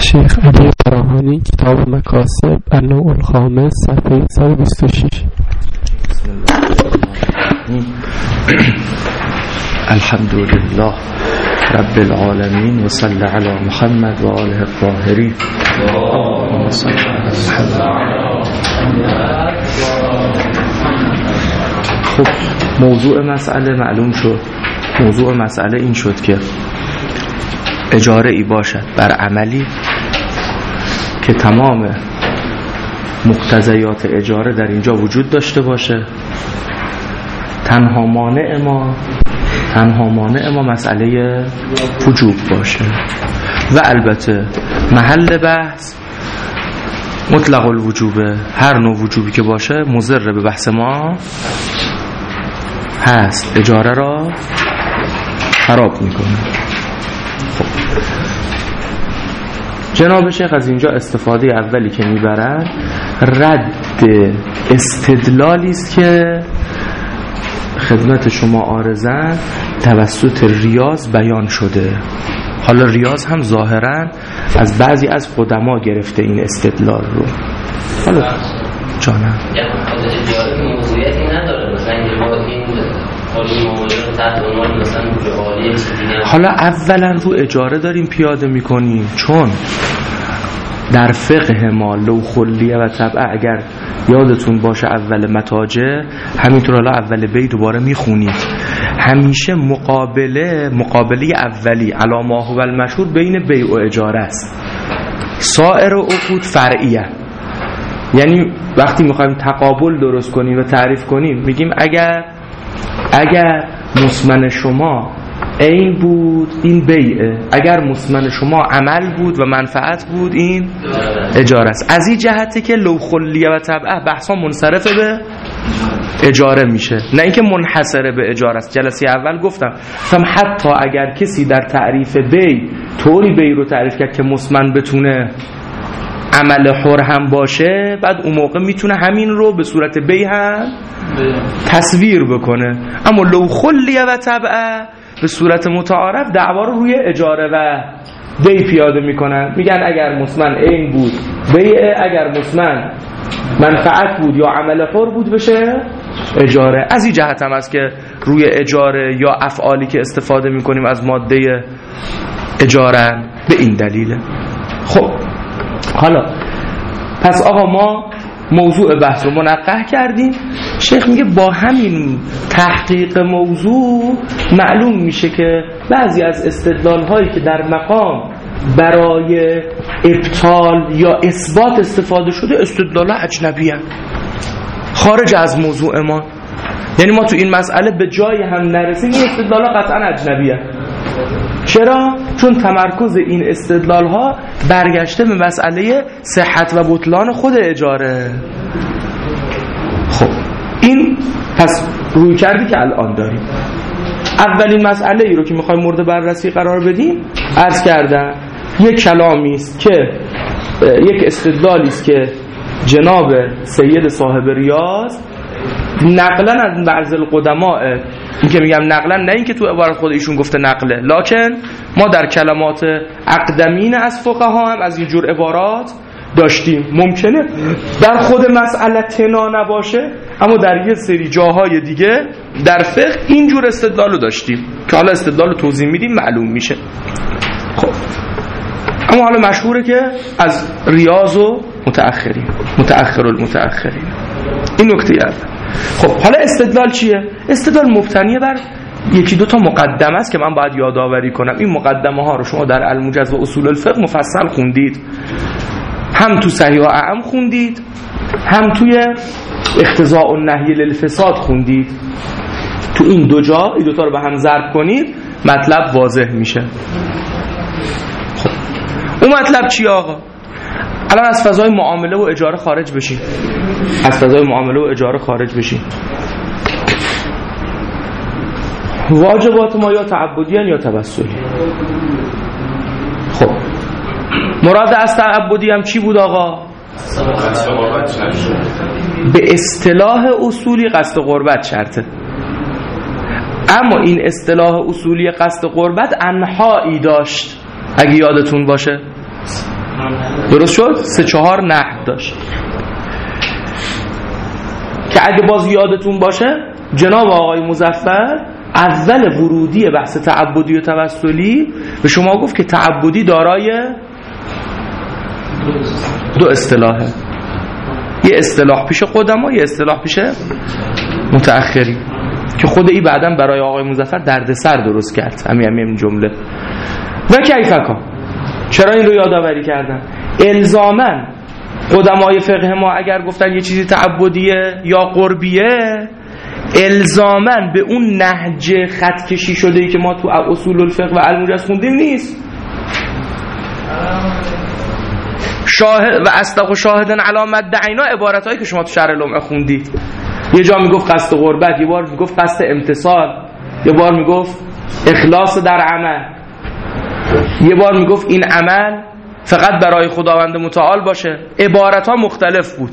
شیخ علی فراهانی، کتاب مکاسب، النوع الخامس، صفحه 126. الحمد لله رب العالمین و صلی علی محمد و آله الطاهرین. اللهم صل علی محمد. خب موضوع مسئله معلوم شد. موضوع مسئله این شد که اجاره ای باشد بر عملی که تمام مقتضیات اجاره در اینجا وجود داشته باشه. تنها مانع ما مسئله وجوب باشه و البته محل بحث مطلق الوجوبه. هر نوع وجوبی که باشه مضر به بحث ما هست، اجاره را خراب میکنه. جناب شیخ از اینجا استفاده اولی که میبرن رد استدلالی است که خدمت شما عارضاً توسط ریاض بیان شده. حالا ریاض هم ظاهراً از بعضی از قدما گرفته این استدلال رو. حالا جانم موضوعیتی نداره، مثلا این موضوع تحت عنوان مثلا جعالی. حالا اولا رو اجاره داریم پیاده میکنیم، چون در فقه ما لو خلیه و طبعه اگر یادتون باشه اول متاجر، همینطور حالا اول بی دوباره میخونید، همیشه مقابله اولی علی ما هو المشهور بین بیع و اجاره است. سایر عقود فرعیه، یعنی وقتی میخوایم تقابل درست کنیم و تعریف کنیم میگیم اگر مسمن شما عین بود این بیعه، اگر مسمن شما عمل بود و منفعت بود این اجاره است. از این جهته که لو خلیه و طبعه بحثا منصرف به اجاره میشه، نه اینکه منحصره به اجاره است. جلسه اول گفتم حتی اگر کسی در تعریف بی طوری بی رو تعریف کرد که مسمن بتونه عمل حر هم باشه، بعد اون موقع میتونه همین رو به صورت بی هم تصویر بکنه. اما لو خلیه و طبعه به صورت متعارف دعوا رو روی اجاره و بی پیاده میکنن. میگن اگر مسمن عین بود بیعه، اگر مسمن منفعت بود یا عمل حر بود بشه اجاره. از این جهت هم است که روی اجاره یا افعالی که استفاده میکنیم از ماده اجاره به این دلیله. خب حالا پس آقا ما موضوع بحث رو منقح کردیم. شیخ میگه با همین تحقیق موضوع معلوم میشه که بعضی از استدلال هایی که در مقام برای ابطال یا اثبات استفاده شده استدلال اجنبی هست، خارج از موضوع ما. یعنی ما تو این مسئله به جای هم نرسیم، این استدلال قطعا اجنبی هست. چرا؟ چون تمرکز این استدلال ها برگشته به مسئله صحت و بطلان خود اجاره. خب این پس روی کردی که الان داریم. اولین مسئله ای رو که میخوایم مورد بررسی قرار بدیم عرض کردم یک کلامی است که یک استدلالی است که جناب سید صاحب ریاض نقلا از بعض القدماء، این که میگم نقلا نه این که تو عبارت خود ایشون گفته نقله، لکن ما در کلمات اقدمین از فقها هم از اینجور عبارات داشتیم. ممکنه در خود مسئله تنا نباشه، اما در یه سری جاهای دیگه در فقه اینجور استدلالو داشتیم که حالا استدلالو توضیح میدیم معلوم میشه. خب اما حالا مشهوره که از ریاض و متأخر المتأخرین. این نکته اول. خب حالا استدلال چیه؟ استدلال مبتنی بر یکی دو تا مقدمه است که من باید یادآوری کنم. این مقدمه ها رو شما در الموجز و اصول الفقه مفصل خوندید، هم تو صحیح و اعم خوندید، هم توی اقتضاء النهی للفساد خوندید. تو این دو جا این دوتا رو به هم ضرب کنید مطلب واضح میشه. خب اون مطلب چیه آقا؟ الان از فضای معامله و اجاره خارج بشیم. واجبات ما یا تعبدیان یا توسلی. خب مراد از تعبدی هم چی بود آقا؟ به اصطلاح اصولی قصد قربت شرطه. اما این اصطلاح اصولی قصد قربت انحایی داشت. اگه یادتون باشه درست شد؟ 3-4 نحو داشت که اگه باز یادتون باشه جناب آقای مظفر اول ورودی بحث تعبدی و توسلی به شما گفت که تعبدی دارای 2 اصطلاحه، یه اصطلاح پیش قدما، یه اصطلاح پیش متأخری، که خود این بعداً برای آقای مظفر دردسر درست کرد همین جمله. و کیفکا، چرا این رو یادآوری کردن؟ الزاماً قدمای فقه ما اگر گفتن یه چیزی تعبدیه یا قربیه، الزاماً به اون نهج خط کشی شده ای که ما تو اصول الفقه و الموجز خوندیم نیست. شاهد و اصدق شاهدن علامت دعینا عبارتایی که شما تو شرح لمعه خوندید، یه جا میگفت قصد قربت، یه بار میگفت قصد امتصال، یه بار میگفت اخلاص در عمل، یه بار میگفت این عمل فقط برای خداوند متعال باشه. عبارت ها مختلف بود،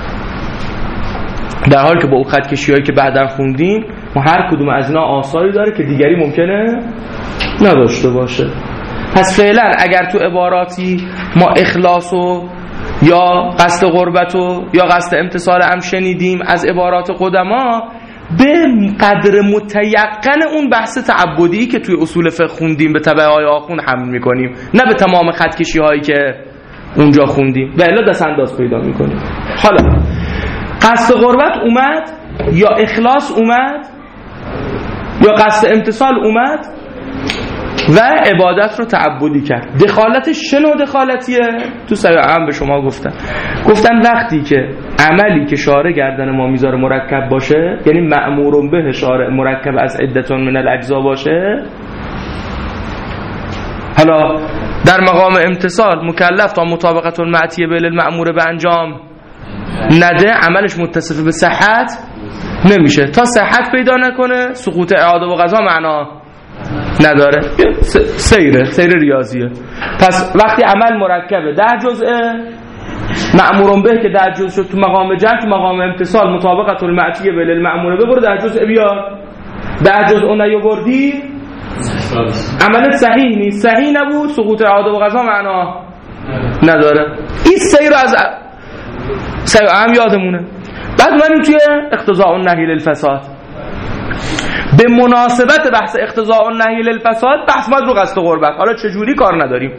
در حالی که با اون خط کشی هایی که بعداً خوندیم ما هر کدوم از اینا آثاری داره که دیگری ممکنه نداشته باشه. پس فعلا اگر تو عباراتی ما اخلاصو یا قصد قربتو یا قصد امتصال هم شنیدیم از عبارات قدما، به قدر متیقن اون بحث تعبدی که توی اصول فقه خوندیم به تبع های آخوند حمل میکنیم، نه به تمام خط کشی هایی که اونجا خوندیم، و الا دست انداز پیدا میکنیم. حالا قصد قربت اومد یا اخلاص اومد یا قصد امتصال اومد و عبادت رو تعبدی کرد. دخالتش چه نوع دخالتیه؟ تو سیاهم به شما گفتن وقتی که عملی که شارع گردن ما میذاره مرکب باشه، یعنی مأمور به شارع مرکب از عدتون من الاجزا باشه، حالا در مقام امتصال مکلف تا مطابقت المعتیه به المأمور به انجام نده، عملش متصف به صحت نمیشه. تا صحت پیدا نکنه سقوط اعاده و قضا معنا نداره، سیر ریاضیه. پس وقتی عمل مرکبه 10 جزءه، مأمور به که 10 جزء شد تو مقام جمع، تو مقام امتصال مطابقت المعتیه به المأمور به، برو 10 جزء بیار. 10 جزء نیاوردی عملت صحیح نیست، صحیح نبود، سقوط اعاده و قضا معنا نداره. این سیر از هم یادمونه. بعد اومدیم توی اقتضاء النهی للفساد. به مناسبت بحث اقتضاء النهی للفساد بحث ما رو قصد قربت، حالا چجوری کار نداریم.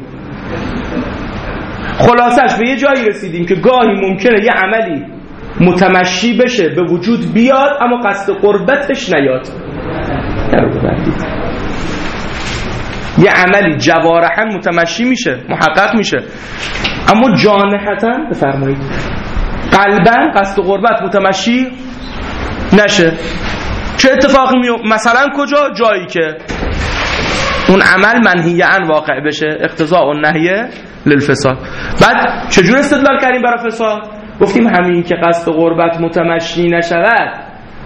خلاصش به یه جایی رسیدیم که گاهی ممکنه یه عملی متمشی بشه به وجود بیاد اما قصد قربتش نیاد. یه عملی جوارحاً متمشی میشه، محقق میشه، اما جانحتاً بفرمایید قلباً قصد قربت متمشی نشه. چه اتفاقی میفته؟ مثلا کجا؟ جایی که اون عمل منهیاً واقع بشه، اقتضاء النهی للفساد. بعد چجور استدلال کردیم برای فساد؟ گفتیم همین که قصد قربت متمشی نشود،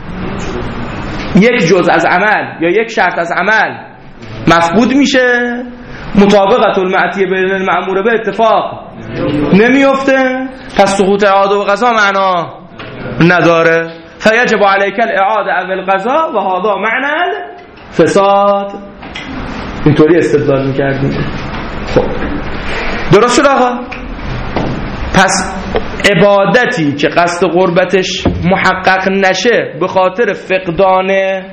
یک جزء از عمل یا یک شرط از عمل مفقود میشه، مطابقت المعتیه بین المأمور به اتفاق نمیفته، پس سقوط اعاده و قضا معنا نداره. فیجب علیک الاعاده او القضا و هذا معنی فساد. اینطوری استدلال میکردیم. خب درست شد آقا؟ پس عبادتی که قصد قربتش محقق نشه به خاطر فقدان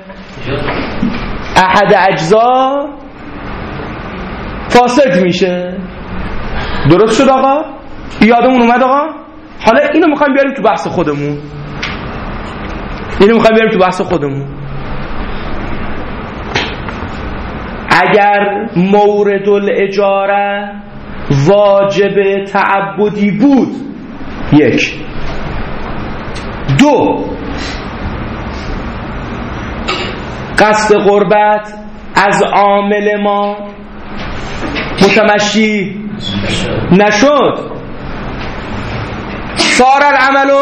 احد اجزا فاسد میشه. درست شد آقا؟ یادمون اومد آقا؟ حالا اینو میخوایم بیاریم تو بحث خودمون. اگر مورد الاجاره واجب تعبدی بود، 1. 2 قصد قربت از عامل ما متمشی نشد، صار العملو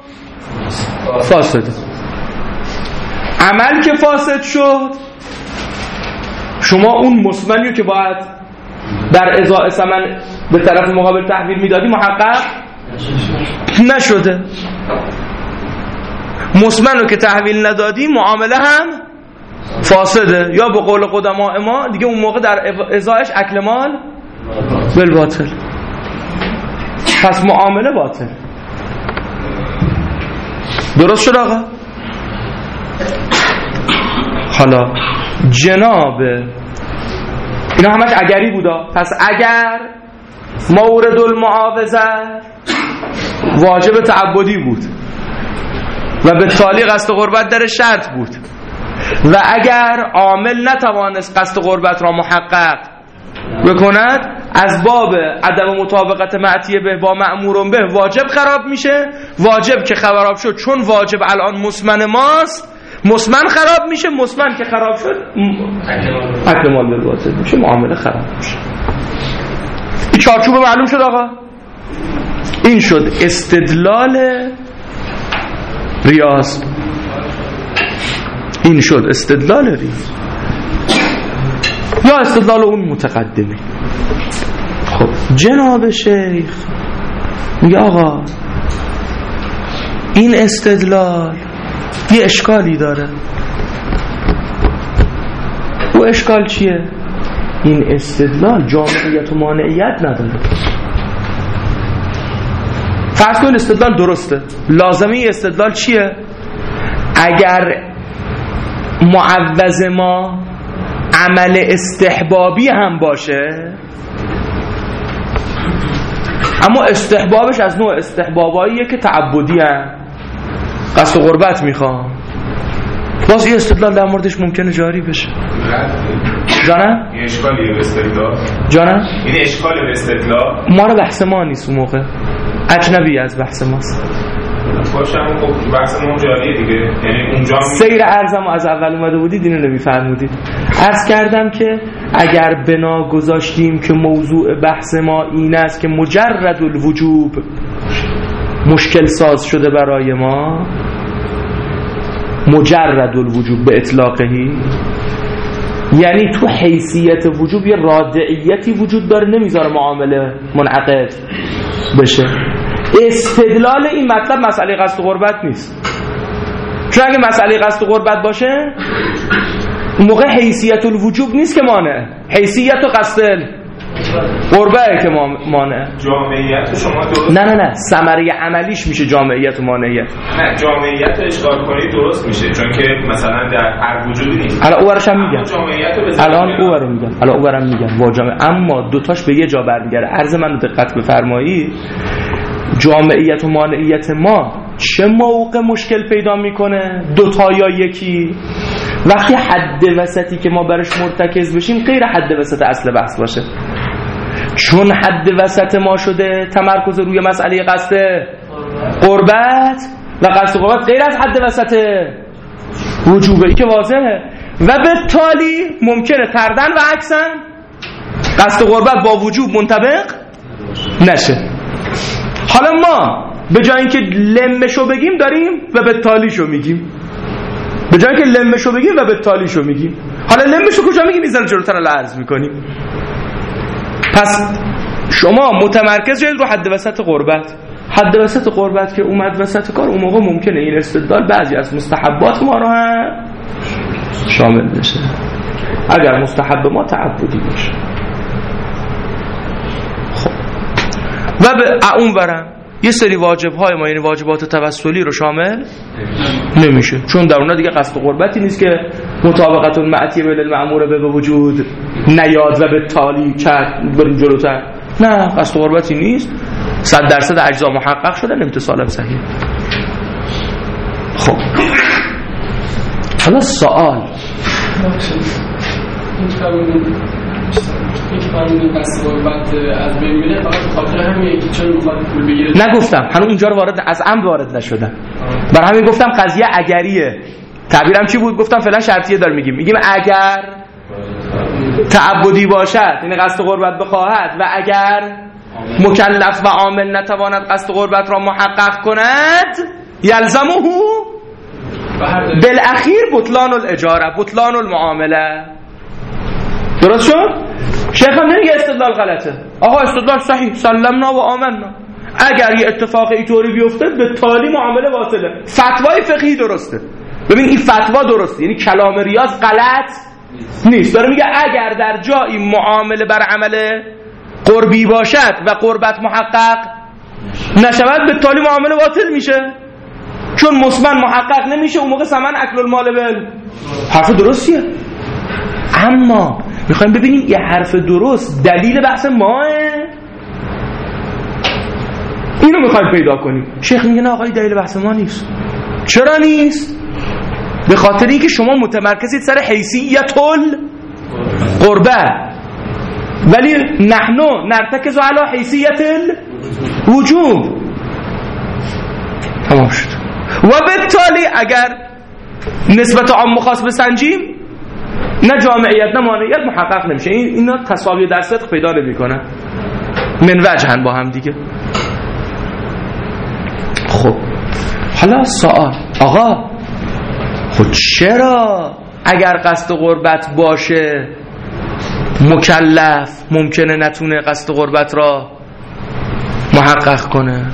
فاسد. عمل که فاسد شد، شما اون مسمنیو که باید در ازاء ثمن به طرف مقابل تحویل میدادی محقق نشده. مسمنو که تحویل ندادی معامله هم فاسده، یا به قول قدماء ما دیگه اون موقع در ازایش اکل مال بالباطل. پس معامله باطل. درست شد آقا؟ حالا جناب اینا همش اگری بودا. پس اگر مورد المعاوضه واجب تعبدی بود و به تالی قصد قربت در شرط بود و اگر عامل نتوانست قصد قربت را محقق بکند از باب عدم مطابقت معطیه به با مأمور به واجب خراب میشه. واجب که خراب شد چون واجب الان مسمن ماست، مسمن خراب میشه. مسمن که خراب شد عقد مال بالباطل میشه، معامله خراب میشه. این چارچوب معلوم شد آقا؟ این شد استدلال ریاض. این شد استدلال ریاض یا استدلال اون متقدمی. خب جناب شیخ میگه آقا این استدلال یه اشکالی داره. او اشکال چیه؟ این استدلال جامعیت و مانعیت نداره. فرض کن استدلال درسته، لازمه استدلال چیه؟ اگر معوض ما عمل استحبابی هم باشه، اما استحبابش از نوع استحباباییه که تعبدی هم، قصد قربت میخوام، باز این استدلال در موردش ممکنه جاری بشه. جانم؟ این اشکالیه به استدلال. جانم؟ این اشکالیه به استدلال. ما رو بحث ما نیست اون موقع، اجنبی از بحث ماست. باشم خب بحث ما جاریه دیگه، یعنی اونجا سیر عرضم از اول اومده بودید اینو نمیفرمودید. عرض کردم که اگر بنا گذاشتیم که موضوع بحث ما این است که مجرد الوجوب مشکل ساز شده برای ما، مجرد الوجوب به اطلاقهی، یعنی تو حیثیت وجوب یه رادعیتی وجود داره نمیذاره معامله منعقد بشه. استدلال این مطلب مسئله قصد قربت نیست، چون اگه مسئله قصد قربت باشه اون موقع حیثیت الوجوب نیست که مانع، حیثیت و قصد قربه که مانع. جامعیت شما درست نه ثمره عملیش میشه جامعیت و مانعیت. نه جامعیت اشکال کنی درست میشه، چون که مثلا در هر وجودی نیست. الان اونورش هم میگم، الان اونورم میگم واجبه، اما دوتاش به یه جا برمیگره. عرض منو دقت بفرمایید، جامعیت و مانعیت ما چه موقع مشکل پیدا میکنه؟ دوتا یا یکی؟ وقتی حد وسطی که ما برش مرتکز بشیم غیر حد وسط اصل بحث باشه. چون حد وسط ما شده تمرکز روی مسئله قصد قربت و قصد قربت غیر از حد وسط وجوبه، ای که واضحه، و به تالی ممکنه تردن و عکسن قصد قربت با وجوب منطبق نشه. حالا ما به جای اینکه لمشو بگیم داریم و به تالیشو میگیم، به جای اینکه لمشو بگیم و به تالیشو میگیم. حالا لمشو کجا میگیم؟ میذارم جلوتر العرض میکنیم. پس شما متمرکز شدید رو حد وسط قربت. حد وسط قربت که اومد وسط کار، اون موقع ممکنه این استدلال بعضی از مستحبات ما رو هم شامل بشه، اگر مستحب ما تعبدی باشه. خب و به اون برم یه سری واجب‌های ما، یعنی واجبات توسلی رو شامل نمیشه، چون در اونها دیگه قصد قربتی نیست که مطابقت المعطیه بالمأمور به وجود نیاد و به تالی کرد بریم جلوتر. نه قصد قربتی نیست، 100% اجزا محقق شدن، امتصالم صحیح. خب حالا سوال قصد قربت از بین میره فقط خاطر همین که چون میخواد پول بگیره. نگفتم هنوز اونجا رو از عمد وارد نشدم، برای همین گفتم قضیه اگریه. تعبیرم چی بود؟ گفتم فعلا شرطیه دار میگیم اگر تعبدی باشد، یعنی قصد قربت بخواهد، و اگر مکلف و عامل نتواند قصد قربت را محقق کند، یلزمه بالاخیر بطلان الاجاره، بطلان المعامله. درست شد؟ شیخ هم نمیگه استدلال غلطه، آقا استدلال صحیح، سلمنا و آمنا. اگر یه اتفاق اینطوری بیفته به تالی معامله باطله. فتوای فقهی درسته. ببین این فتوا درسته، یعنی کلام ریاض غلط نیست. داره میگه اگر در جایی معامله بر عمل قربی باشد و قربت محقق نشود بالتالي معامله باطل میشه، چون مثبت محقق نمیشه، اون موقع ثمن اکل المال بل. حرف درستیه، اما میخوایم ببینیم یه حرف درست دلیل بحث ماه، اینو میخوایم پیدا کنیم. شیخ میگه نه آقای دلیل بحث ما نیست. چرا نیست؟ به خاطر اینکه شما متمرکزید سر حیثیت القربه، ولی نحن نرتکز علی حیثیت الوجوب. تمام شد. و بالتالي اگر نسبت عام خاص بسنجیم، نه جامعیت نه مانعیت محقق نمیشه. اینا تساوی در صدق پیدا نمیکنن من وجهن با هم دیگه. خب حالا سوال، آقا خب چرا اگر قصد قربت باشه مکلف ممکنه نتونه قصد قربت را محقق کنه؟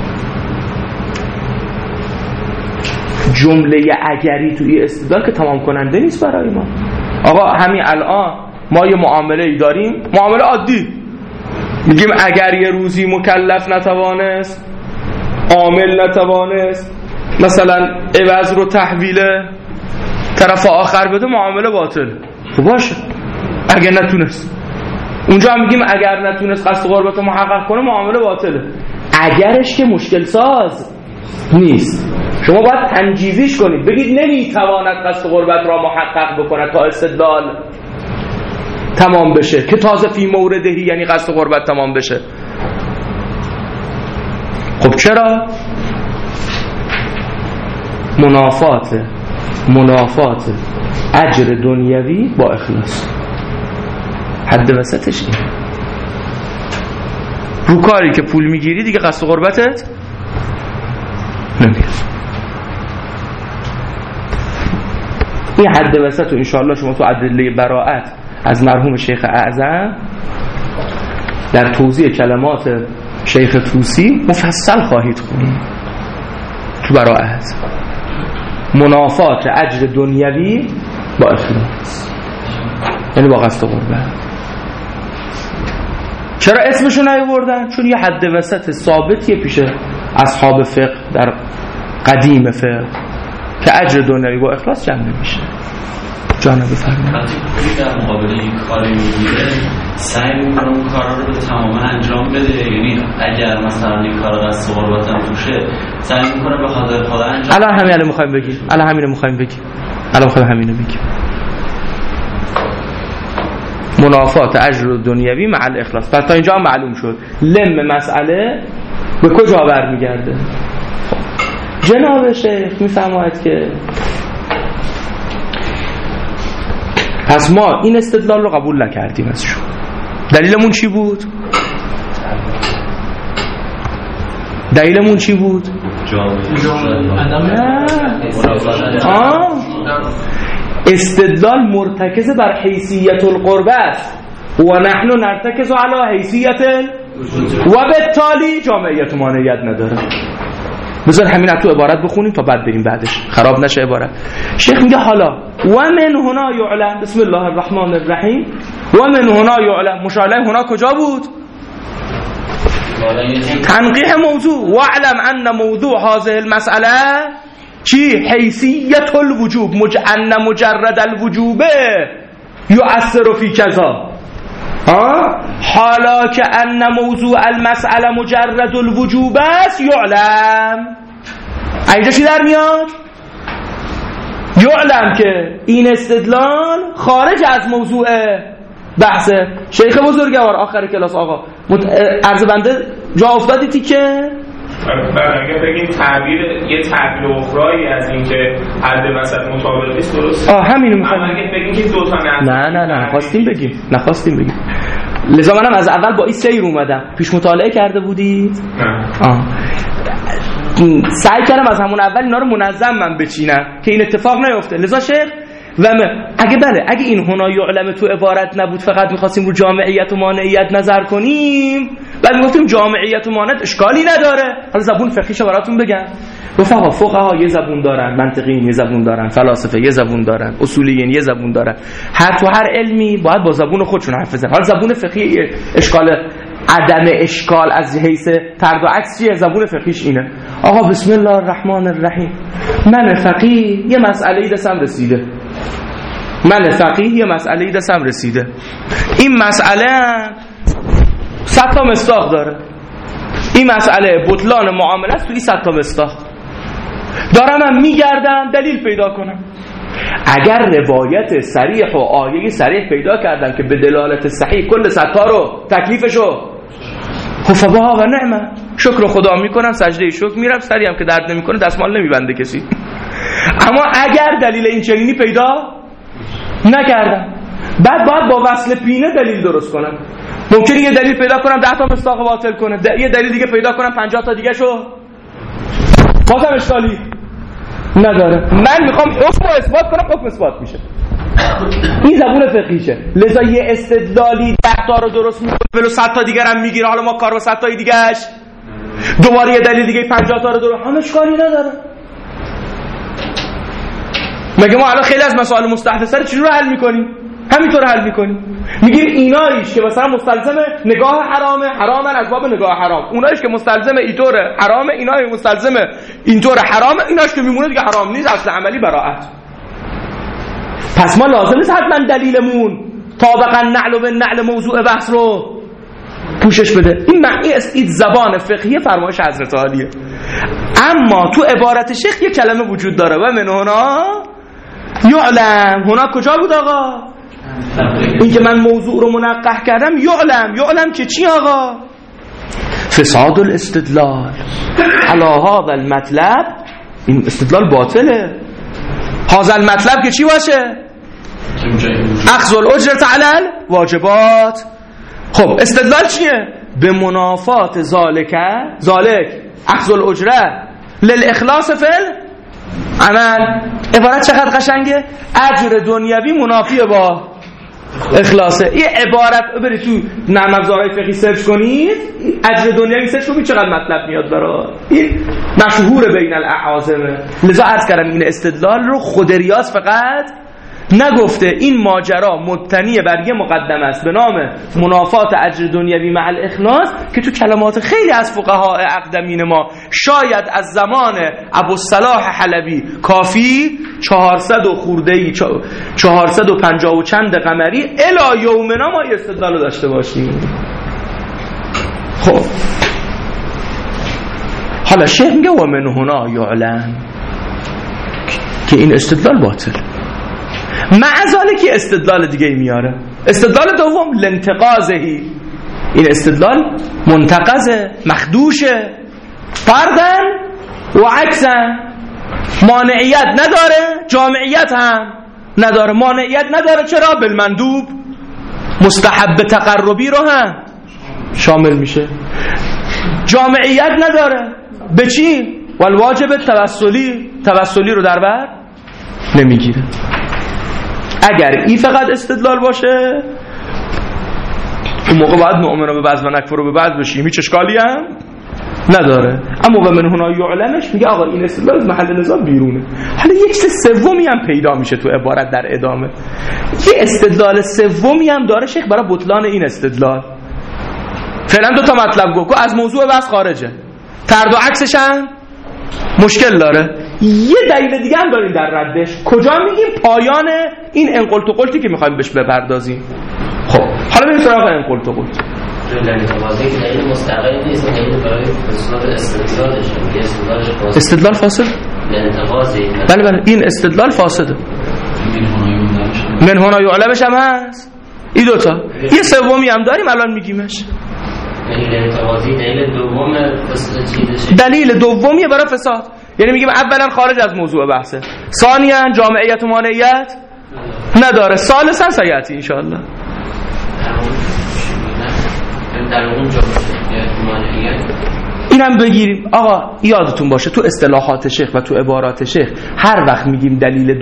جمله اگری توی استدلال که تمام کننده نیست برای ما. آقا همین الان ما یه معامله ای داریم، معامله عادی، میگیم اگر یه روزی مکلف نتوانست، عامل نتوانست مثلا عوض رو تحویل طرف آخر بده، معامله باطل. خب باشه اگر نتونست، اونجا هم میگیم اگر نتونست قصد قربت رو محقق کنه معامله باطله. اگرش که مشکل ساز نیست، شما باید تنجیزیش کنید، بگید نمیتواند قصد قربت را محقق بکنه تا استدلال تمام بشه، که تازه فی موردهی یعنی قصد قربت تمام بشه. خب چرا؟ منافات اجر دنیوی با اخلاص، حد وسطش این. رو کاری که پول میگیری دیگه قصد قربتت نمیاد. این حد وسط رو انشاءالله شما تو ادله براءت از مرحوم شیخ اعظم در توضیح کلمات شیخ طوسی مفصل خواهید خوند تو براءت. منافات اجر دنیوی با اخلاص، یعنی با قصد قربت. چرا اسمشو نیاوردن؟ چون یه حد وسط ثابتیه پیش اصحاب فقه در قدیم فقه که اجر دنیوی با اخلاص جمع نمیشه. جانب بفرمایید. وقتی در مقابل این کاری میگیره سعی میکنه اون کارا رو به تمام انجام بده، یعنی اگر مثلا این کار قصد قربت هم توشه سعی میکنه به خاطر خدا انجام. الان همین میخوایم بگیم، الان میخوایم همینو بگیم. منافات اجر دنیوی مع الاخلاص. تا اینجا هم معلوم شد لم مسئله به کجا برمیگرده. جناب شیخ میفرماید که پس ما این استدلال رو قبول نکردیم ازشون. دلیلمون چی بود؟ استدلال مرتکز بر حیثیت القربه است و نحن نرتکز علی حیثیت و بالتالي جامعیت مانعیت نداره. بذار همین تو عبارت بخونیم تا بعد بریم بعدش خراب نشه عبارت. شیخ میگه حالا و من هنا یعلم، بسم الله الرحمن الرحیم، و من هنا یعلم، مشاله هنا کجا بود؟ تنقیح موضوع. واعلم ان موضوع هذه المسأله چی؟ حیثیت الوجوب، ان مجرد الوجوب یؤثر فی کذا، حالا که ان موضوع المسأله مجرد الوجوب است یعلم. اینجا چی در میاد؟ یعلم که این استدلال خارج از موضوع بحثه. شیخ بزرگوار آخر کلاس آقا عرض بنده جا افتادی که اگه بگیم یه تعبیر اخرایی از این که حد وسط مطابق نیست درست؟ همینو میخوایم. اگه بگیم که دو تا نه نخواستیم بگیم. لذا منم از اول با این سیر اومدم. پیش مطالعه کرده بودید؟ نه. سعی کردم از همون اول اینا رو منظم من بچینم که این اتفاق نیفته. لذا شیخ اگه این هنا یعلم تو عبارت نبود، فقط می‌خواستیم رو جامعیت و مانعیت نظر کنیم، بعد میگفتیم جامعیت و مانعیت اشکالی نداره. حالا زبون فقهیشو براتون بگم. رفقا فقها یه زبون دارن، منطقیین یه زبون دارن، فلاسفه یه زبون دارن، اصولیین یه زبون دارن. هر علمی باید با زبون خودشون حرف بزنن. حالا زبون فقهی اشکال عدم اشکال از حیث طرد و عکس چیه؟ زبون فقهیش اینه آقا بسم الله الرحمن الرحیم، من فقیه یه مسئله‌ای دستم رسیده، من فقیه یه مسئله‌ای دستم رسیده، این مسئله 100 تا مصداق داره، این مسئله بطلان معامله است توی 100 تا مصداق، دارم من میگردم دلیل پیدا کنم. اگر روایت صریح و آیه صریح پیدا کردم که به دلالت صحیح کل 100 تا رو تکلیفشو فبها و نعمه، شکر خدا میکنم، سجده شکر میرم، سری هم که درد نمیکنه دستمال نمیبنده کسی. اما اگر دلیل این چنینی پیدا نکردم، بعد باید با وصل پینه دلیل درست کنم. ممکنه یه دلیل پیدا کنم 10 تا مصداق باطل کنه، یه دلیل دیگه پیدا کنم 50 تا دیگه شو بازم اشکالی نداره. من میخوام حکم رو اثبات کنم، حکم اثبات میشه. این زبون فقهیشه. لذا یه استدلالی 10 تا رو درست میکنه ولو 100 تا دیگر هم میگیره، حالا ما کار با 100 تای دیگهش، دوباره یه دلیل دیگه 50 تا رو درست، هم اشکالی نداره. مگه ما الان خیلی از مسائل مستحدثه رو چجوری حل میکنیم؟ همینطور حل میکنیم، میگیم اینایش که مثلا مستلزم نگاه حرامه، حرامن از باب نگاه حرام، اونایش که مستلزم اینطور حرامه، اینای مستلزم اینطور حرامه، ایناش که میمونه دیگه حرام نیست، اصل عملی براءت. پس ما لازم نیست حتما دلیلمون طابقا نعل و به نعل موضوع بحث رو پوشش بده. این معنی این زبان فقهی فرمایش حضرت عالیه. اما تو عبارت شیخ یه کلمه وجود داره و من هنا یعلم. هنا کجا بود آقا؟ این که من موضوع رو منقح کردم یعلم که چی آقا؟ فساد الاستدلال علی هذا المطلب، این استدلال باطله. هذا المطلب که چی باشه؟ اخذ الاجرة علی الواجبات. خب استدلال چیه؟ به منافات ذالک اخذ الاجره للاخلاص فی العمل. عبارت چقدر قشنگه، اجر دنیوی منافی با اخلاصه. این عبارت برید تو نرم افزارهای فقهی سرچ کنید، اجر دنیوی سرچ کنید چقدر مطلب میاد برای این، مشهور بین الاعاظمه. لذا عرض کردم این استدلال رو خود ریاض فقط نگفته، این ماجرا مبتنی بر یه مقدمه است به نام منافات اجر دنیوی مع الاخلاص که تو کلمات خیلی از فقها اقدمین ما شاید از زمان ابوالصلاح حلبی کافی 400 و خورده‌ای 450 و چند قمری الی یومنا ما این استدلال رو داشته باشیم. خب حالا شیخ میگه و من هنا یعلم که این استدلال باطل. معذاله که استدلال دیگه میاره. استدلال دوم لانتقاضهی، این استدلال منتقضه، مخدوشه، فردن و عکسن، مانعیت نداره، جامعیت هم نداره. مانعیت نداره چرا؟ بالمندوب، مستحب تقربی رو هم شامل میشه. جامعیت نداره به چی؟ والواجب توسلی رو در بر نمیگیره. اگر این فقط استدلال باشه اون موقع باید نؤمن به بعض و نکفر به بعض بشیم، هیچ اشکالی هم نداره. اما و من هنا یعلمش میگه آقا این استدلال از محل نزاع بیرونه. حالا یک سومی هم پیدا میشه تو عبارت در ادامه، یه استدلال سومی هم داره شیخ برای بطلان این استدلال. فعلا 2 تا مطلب گفت از موضوع بحث خارجه، طرد و عکسش هم مشکل داره. یه دلیل دیگه هم داریم در ردش. کجا میگیم؟ پایان این انقلت و قلتی که میخوایم بهش بپردازیم. خب حالا بریم سراغ انقلت و قلت. دلیل مستقل نیست، دلیل برای فساد استدلالش. استدلال فاسد؟ بله این استدلال فاسده. من هنا یعلمش هم هست. این 2 تا. یه سومی هم داریم الان میگیمش. دلیل دومیه برای فساد. یعنی میگیم اولا خارج از موضوع بحثه، ثانیا جامعیت و مانعیت نداره، ثالثا سیاتی انشاءالله. در اون جامعیت و مانعیت اینم بگیریم. آقا یادتون باشه تو اصطلاحات شیخ و تو عبارات شیخ هر وقت میگیم دلیل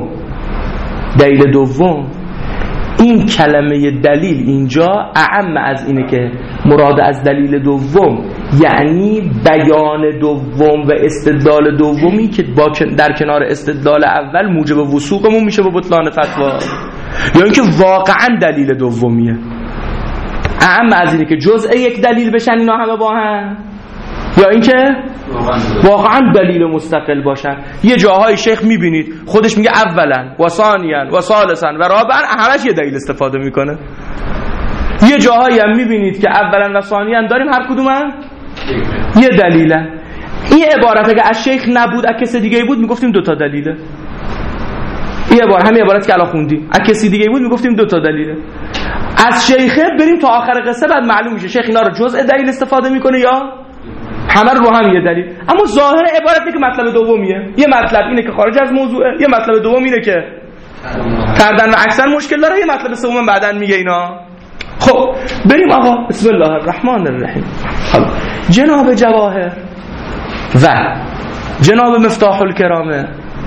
دوم، این کلمه دلیل اینجا اعم از اینه که مراد از دلیل دوم یعنی بیان دوم و استدلال دومی که در کنار استدلال اول موجب وثوقمون میشه به بطلان فتوا، یا اینکه واقعا دلیل دومیه. اعم از اینه که جزء یک دلیل بشن اینا همه با هم، یا اینکه واقعا دلیل مستقل باشن. یه جاهای شیخ میبینید خودش میگه اولا و ثانیا و ثالثا و رابعا، همش یه دلیل استفاده میکنه. یه جاهایی هم میبینید که اولا و ثانیا داریم، هر کدومن یه دلیلن. این عبارت اگه از شیخ نبود، از کسی دیگه بود، میگفتیم دوتا دلیله. این عبارت، همین عبارت که الان خوندیم، از کسی دیگه بود میگفتیم دوتا دلیله. از شیخه بریم تا آخر قصه، بعد معلوم میشه شیخ اینا رو جزء دلیل استفاده میکنه یا همه رو هم یه دلیل. اما ظاهر عبارت اینه که مطلب دومیه. یه مطلب اینه که خارج از موضوعه، یه مطلب دوم اینه که کردن و اکثر مشکل داره، یه مطلب سوم بعدن میگه اینا. خب بریم آقا، بسم الله الرحمن الرحیم. جناب جواهر و جناب مفتاح الکرامه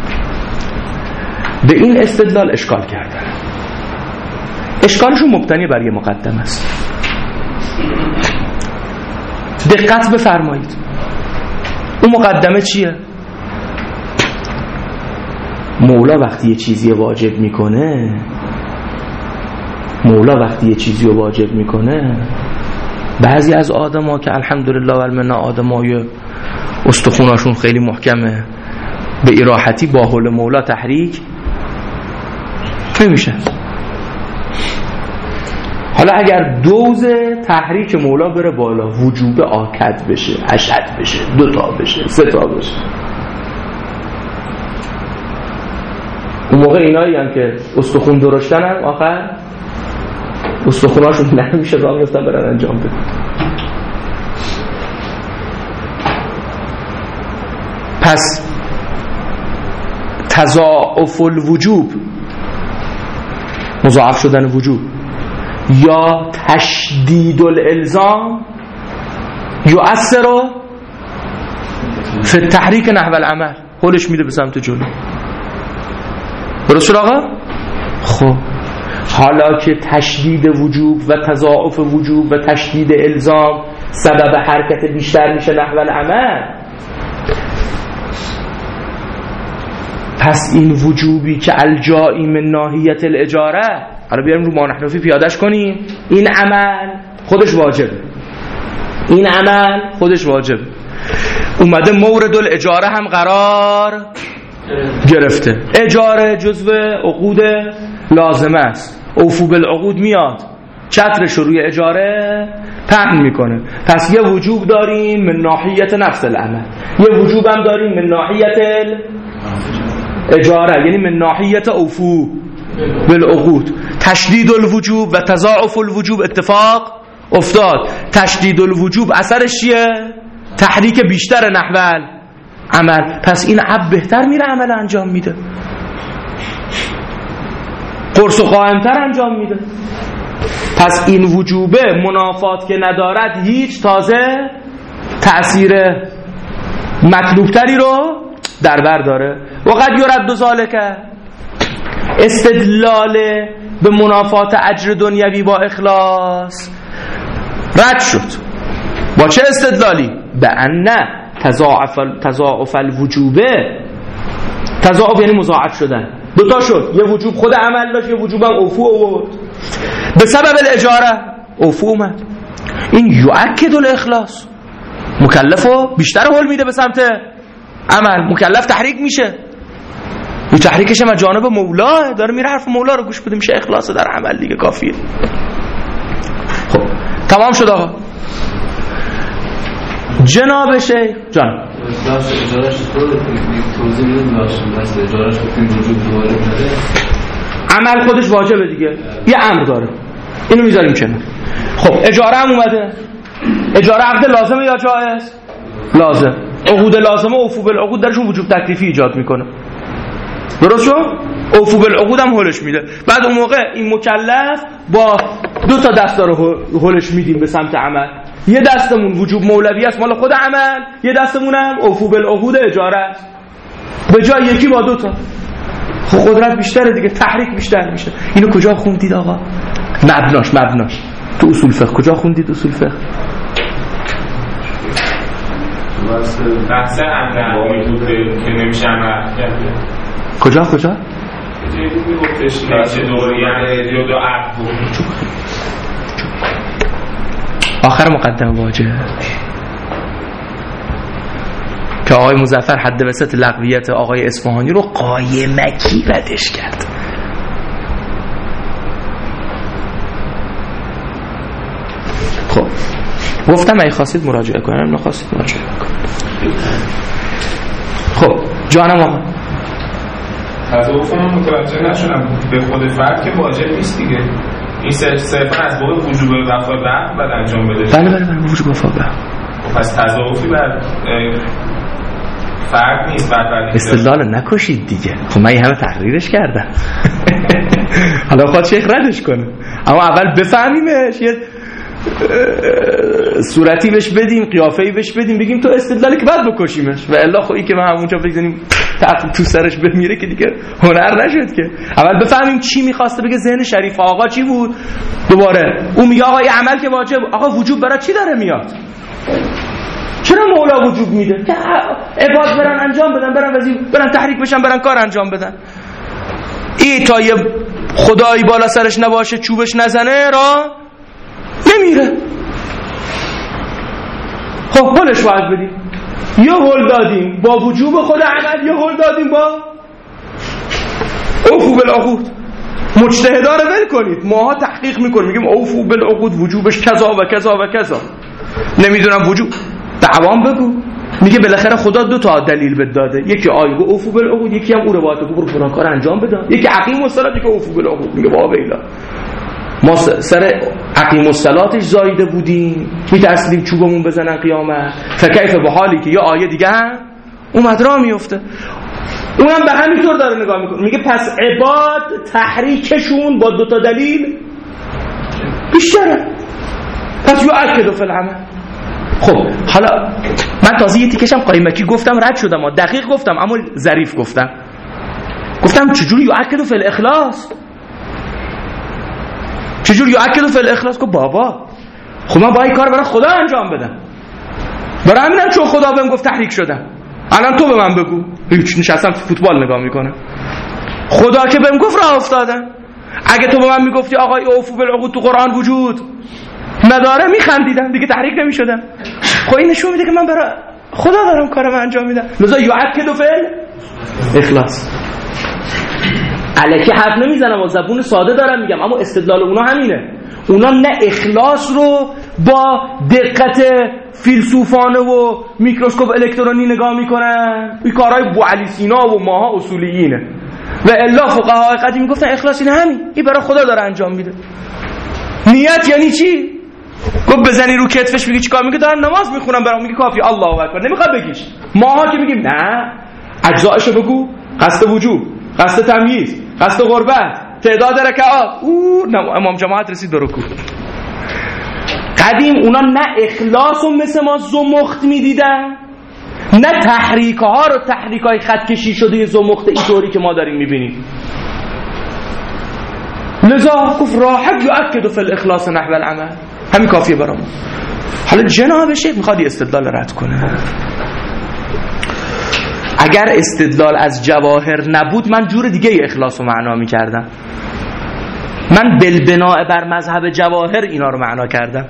به این استدلال اشکال کردن. اشکالشون مبتنی بر یه مقدمه است. دقت بفرمایید. اون مقدمه چیه؟ مولا وقتی یه چیزی واجب میکنه، بعضی از آدما که الحمدلله و المنه آدمای استخوناشون خیلی محکمه، به راحتی با حول مولا تحریک نمیشه. حالا اگر دوز تحریک مولا بره بالا، وجوب آکد بشه، اشد بشه، 2 تا بشه، 3 تا بشه، اون موقع اینایی هم که استخون درشتن هم آخر استخوناشون نمیشه راه میفتن برن انجام بده. پس تضاعف الوجوب، مضاعف شدن وجوب، یا تشدید الالزام یؤثر فی التحریک نحو العمل، خودش میده به سمت جلو. درست شد آقا؟ خب حالا که تشدید وجوب و تضاعف وجوب و تشدید الزام سبب حرکت بیشتر میشه نحو العمل، پس این وجوبی که الجایی من ناحیت الاجاره، حالا بیاریم رو مانحنفی پیادش کنیم، این عمل خودش واجبه، اومده مورد الاجاره هم قرار گرفته. اجاره جزو عقود لازمه است، اوفو بالعقود میاد چترش روی اجاره پهن میکنه. پس یه وجوب داریم من ناحیت نفس العمل، یه وجوب هم داریم من ناحیت اجاره، یعنی من ناحیت اوفو بالعقود. تشدید الوجوب و تضاعف الوجوب اتفاق افتاد. تشدید الوجوب اثرش چیه؟ تحریک بیشتر نحو عمل. پس این عب بهتر میره عمل انجام میده، قرص و قائمتر انجام میده. پس این وجوبه منافات که ندارد هیچ، تازه تأثیر مطلوبتری رو در بر داره. وقد یرد ذالک، استدلال به منافات اجر دنیوی با اخلاص رد شد. با چه استدلالی؟ به ان تضاعف الوجوبه، تضاعف یعنی مضاعف شدن، 2 تا شد، یه وجوب خود عمل داشت، یه وجوب هم اوفو آورد، به سبب الاجاره اوفو اومد. این یؤکد الاخلاص، مکلفو بیشتر حل میده به سمت عمل، مکلف تحریک میشه، این تحریکش هم جانب مولا داره میره، حرف مولا رو گوش بده، میشه اخلاص در عمل دیگه، کافیه. خب تمام شد آقا. جناب شیخ جان اجارش توضیح میدیم مثل اجارش بکنیم وجود دوباره بده، عمل خودش واجبه دیگه، یه امر داره، اینو میذاریم کنار. خب اجاره هم اومده، اجاره عقد لازمه یا جایز؟ لازم. عقود لازمه اوفو بالعقود درشون وجوب تکلیفی ایجاد میکنه، درست شد؟ اوفو بالعقود هم حلش میده. بعد اون موقع این مکلف با 2 تا دست رو حلش میدیم به سمت عمل، یه دستمون وجوب مولوی است مال خود عمل، یه دستمون هم اوفو بالعقود اجاره است، به جای یکی با 2 تا. خب قدرت بیشتره دیگه، تحریک بیشتر میشه. اینو کجا خوندید آقا؟ مبناش تو اصول فقه کجا خوندید؟ اصول فقه بحث امر بود که نمیشه امر کرد. کجا؟ جایی بود میگفتش نمیشه دوری، یعنی 2 عقد بود. آخر مقدمه واجب که آقای مظفر حد وسط لغویت آقای اصفهانی رو قایمکی ردش کرد. خب گفتم اگه خواستید مراجعه کنم، نخواستید مراجعه کنم. خب جانم آقا تصوف من متوجه نشدم به خود فرد که واجب نیست دیگه، این صرفا از باب وجوب وفا بعد بعد انجام بده. بله وجوب وفا بعد. پس تصوفی بر فرد نیست بر فرد. استدلال نکشید دیگه. خب من همه تقریرش کردم. حالا خواهد شیخ ردش کنه، اما اول بفهمیمش، یه صورتی بهش بدیم، قیافه‌ای بهش بدیم، بگیم تو استدلالی که بعد بکشیمش. و الا خب این که ما همونجا بگذاریم تو سرش بمیره که دیگه هنر نشد که. اول بفهمیم چی میخواسته بگه. ذهن شریف آقا چی بود؟ دوباره اون میگه آقا این عمل که واجب، آقا وجوب برای چی داره میاد؟ چرا مولا وجوب میده؟ که عباد برن انجام بدن، برن تحریک بشن، برن کار انجام بدن. این تا یه خدایی بالا سرش نباشه چوبش نزنه را نمیره. خب هلش باید بدیم. یا هل دادیم با وجوب خود عمل، یا هل دادیم با اوفو بالعقود. مجتهدا رو ول کنید، ماها تحقیق میکنیم میگیم اوفو بالعقود وجوبش کذا و کذا و کذا. نمیدونم وجوب دعوام بگو. میگه بالاخره خدا دو تا دلیل بد داده، یکی آیه گو اوفو بالعقود، یکی هم او روایت گو برو فلان کار انجام بده، یکی عقیم الصلات، یکی اوفو بالعقود. میگه وا ویلا ما سر عقیم الصلاتش زایده بودیم، میترسیدیم چوبمون بزنن قیامت. فکیف به حالی که یه آیه دیگه هم اومد را میفته. اونم به همین طور داره نگاه میکنه، میگه پس عباد تحریکشون با دو تا دلیل بیشتره، پس یؤکد فی العمل. خب حالا من تازه یه تیکشم قایمکی گفتم، رد شدم، دقیق گفتم اما ظریف گفتم چجوری یؤکد فی الاخلاص، چجور یؤکد فی الاخلاص؟ کو بابا خب من باید کار برای خدا انجام بدم، برای همینم چون خدا بهم گفت تحریک شدم. الان تو به من بگو، هیچ نشستم فوتبال نگاه میکنم، خدا که بهم گفت راه افتادم. اگه تو به من میگفتی آقای اوفو بالعقود تو قرآن وجود نداره میخندیدم دیگه، تحریک نمیشدم. خب این نشون میده که من برای خدا دارم کارم انجام میدم. لذا یؤکد فی الاخلاص. الکی حرف نمیزنم و زبون ساده دارم میگم، اما استدلال اونا همینه. اونا نه اخلاص رو با دقت فیلسوفانه و میکروسکوپ الکترونی نگاه میکنن، این کارهای بو علی سینا و ماها اصولیینه. و الا فقهای قدیم گفتن اخلاص این همین، این برای خدا داره انجام میده. نیت یعنی چی؟ گفت بزنی رو کتفش میگی چیکار؟ میگه دارم نماز میخونم برام، میگه کافی الله اکبر، نمیخواد بگیش. ماها که میگیم نه اجزایشو بگو، قصد وجوب، قصد تمییز، قصد قربت، تعداد رکعات. امام جماعت رسید به رکوع. قدیم اونا نه اخلاص رو مثل ما زمخت میدیدن، نه تحریک‌ها رو تحریک‌های خط کشی شده زمخت اینطوری که ما داریم میبینیم. لذا گفت راحت یؤکد فی الاخلاص نحو العمل، همین کافیه برامون. حالا جناب شیخ میخواد استدلال رد کنه. اگر استدلال از جواهر نبود من جور دیگه اخلاص رو معنا میکردم. من بالبناء بر مذهب جواهر اینا رو معنا کردم.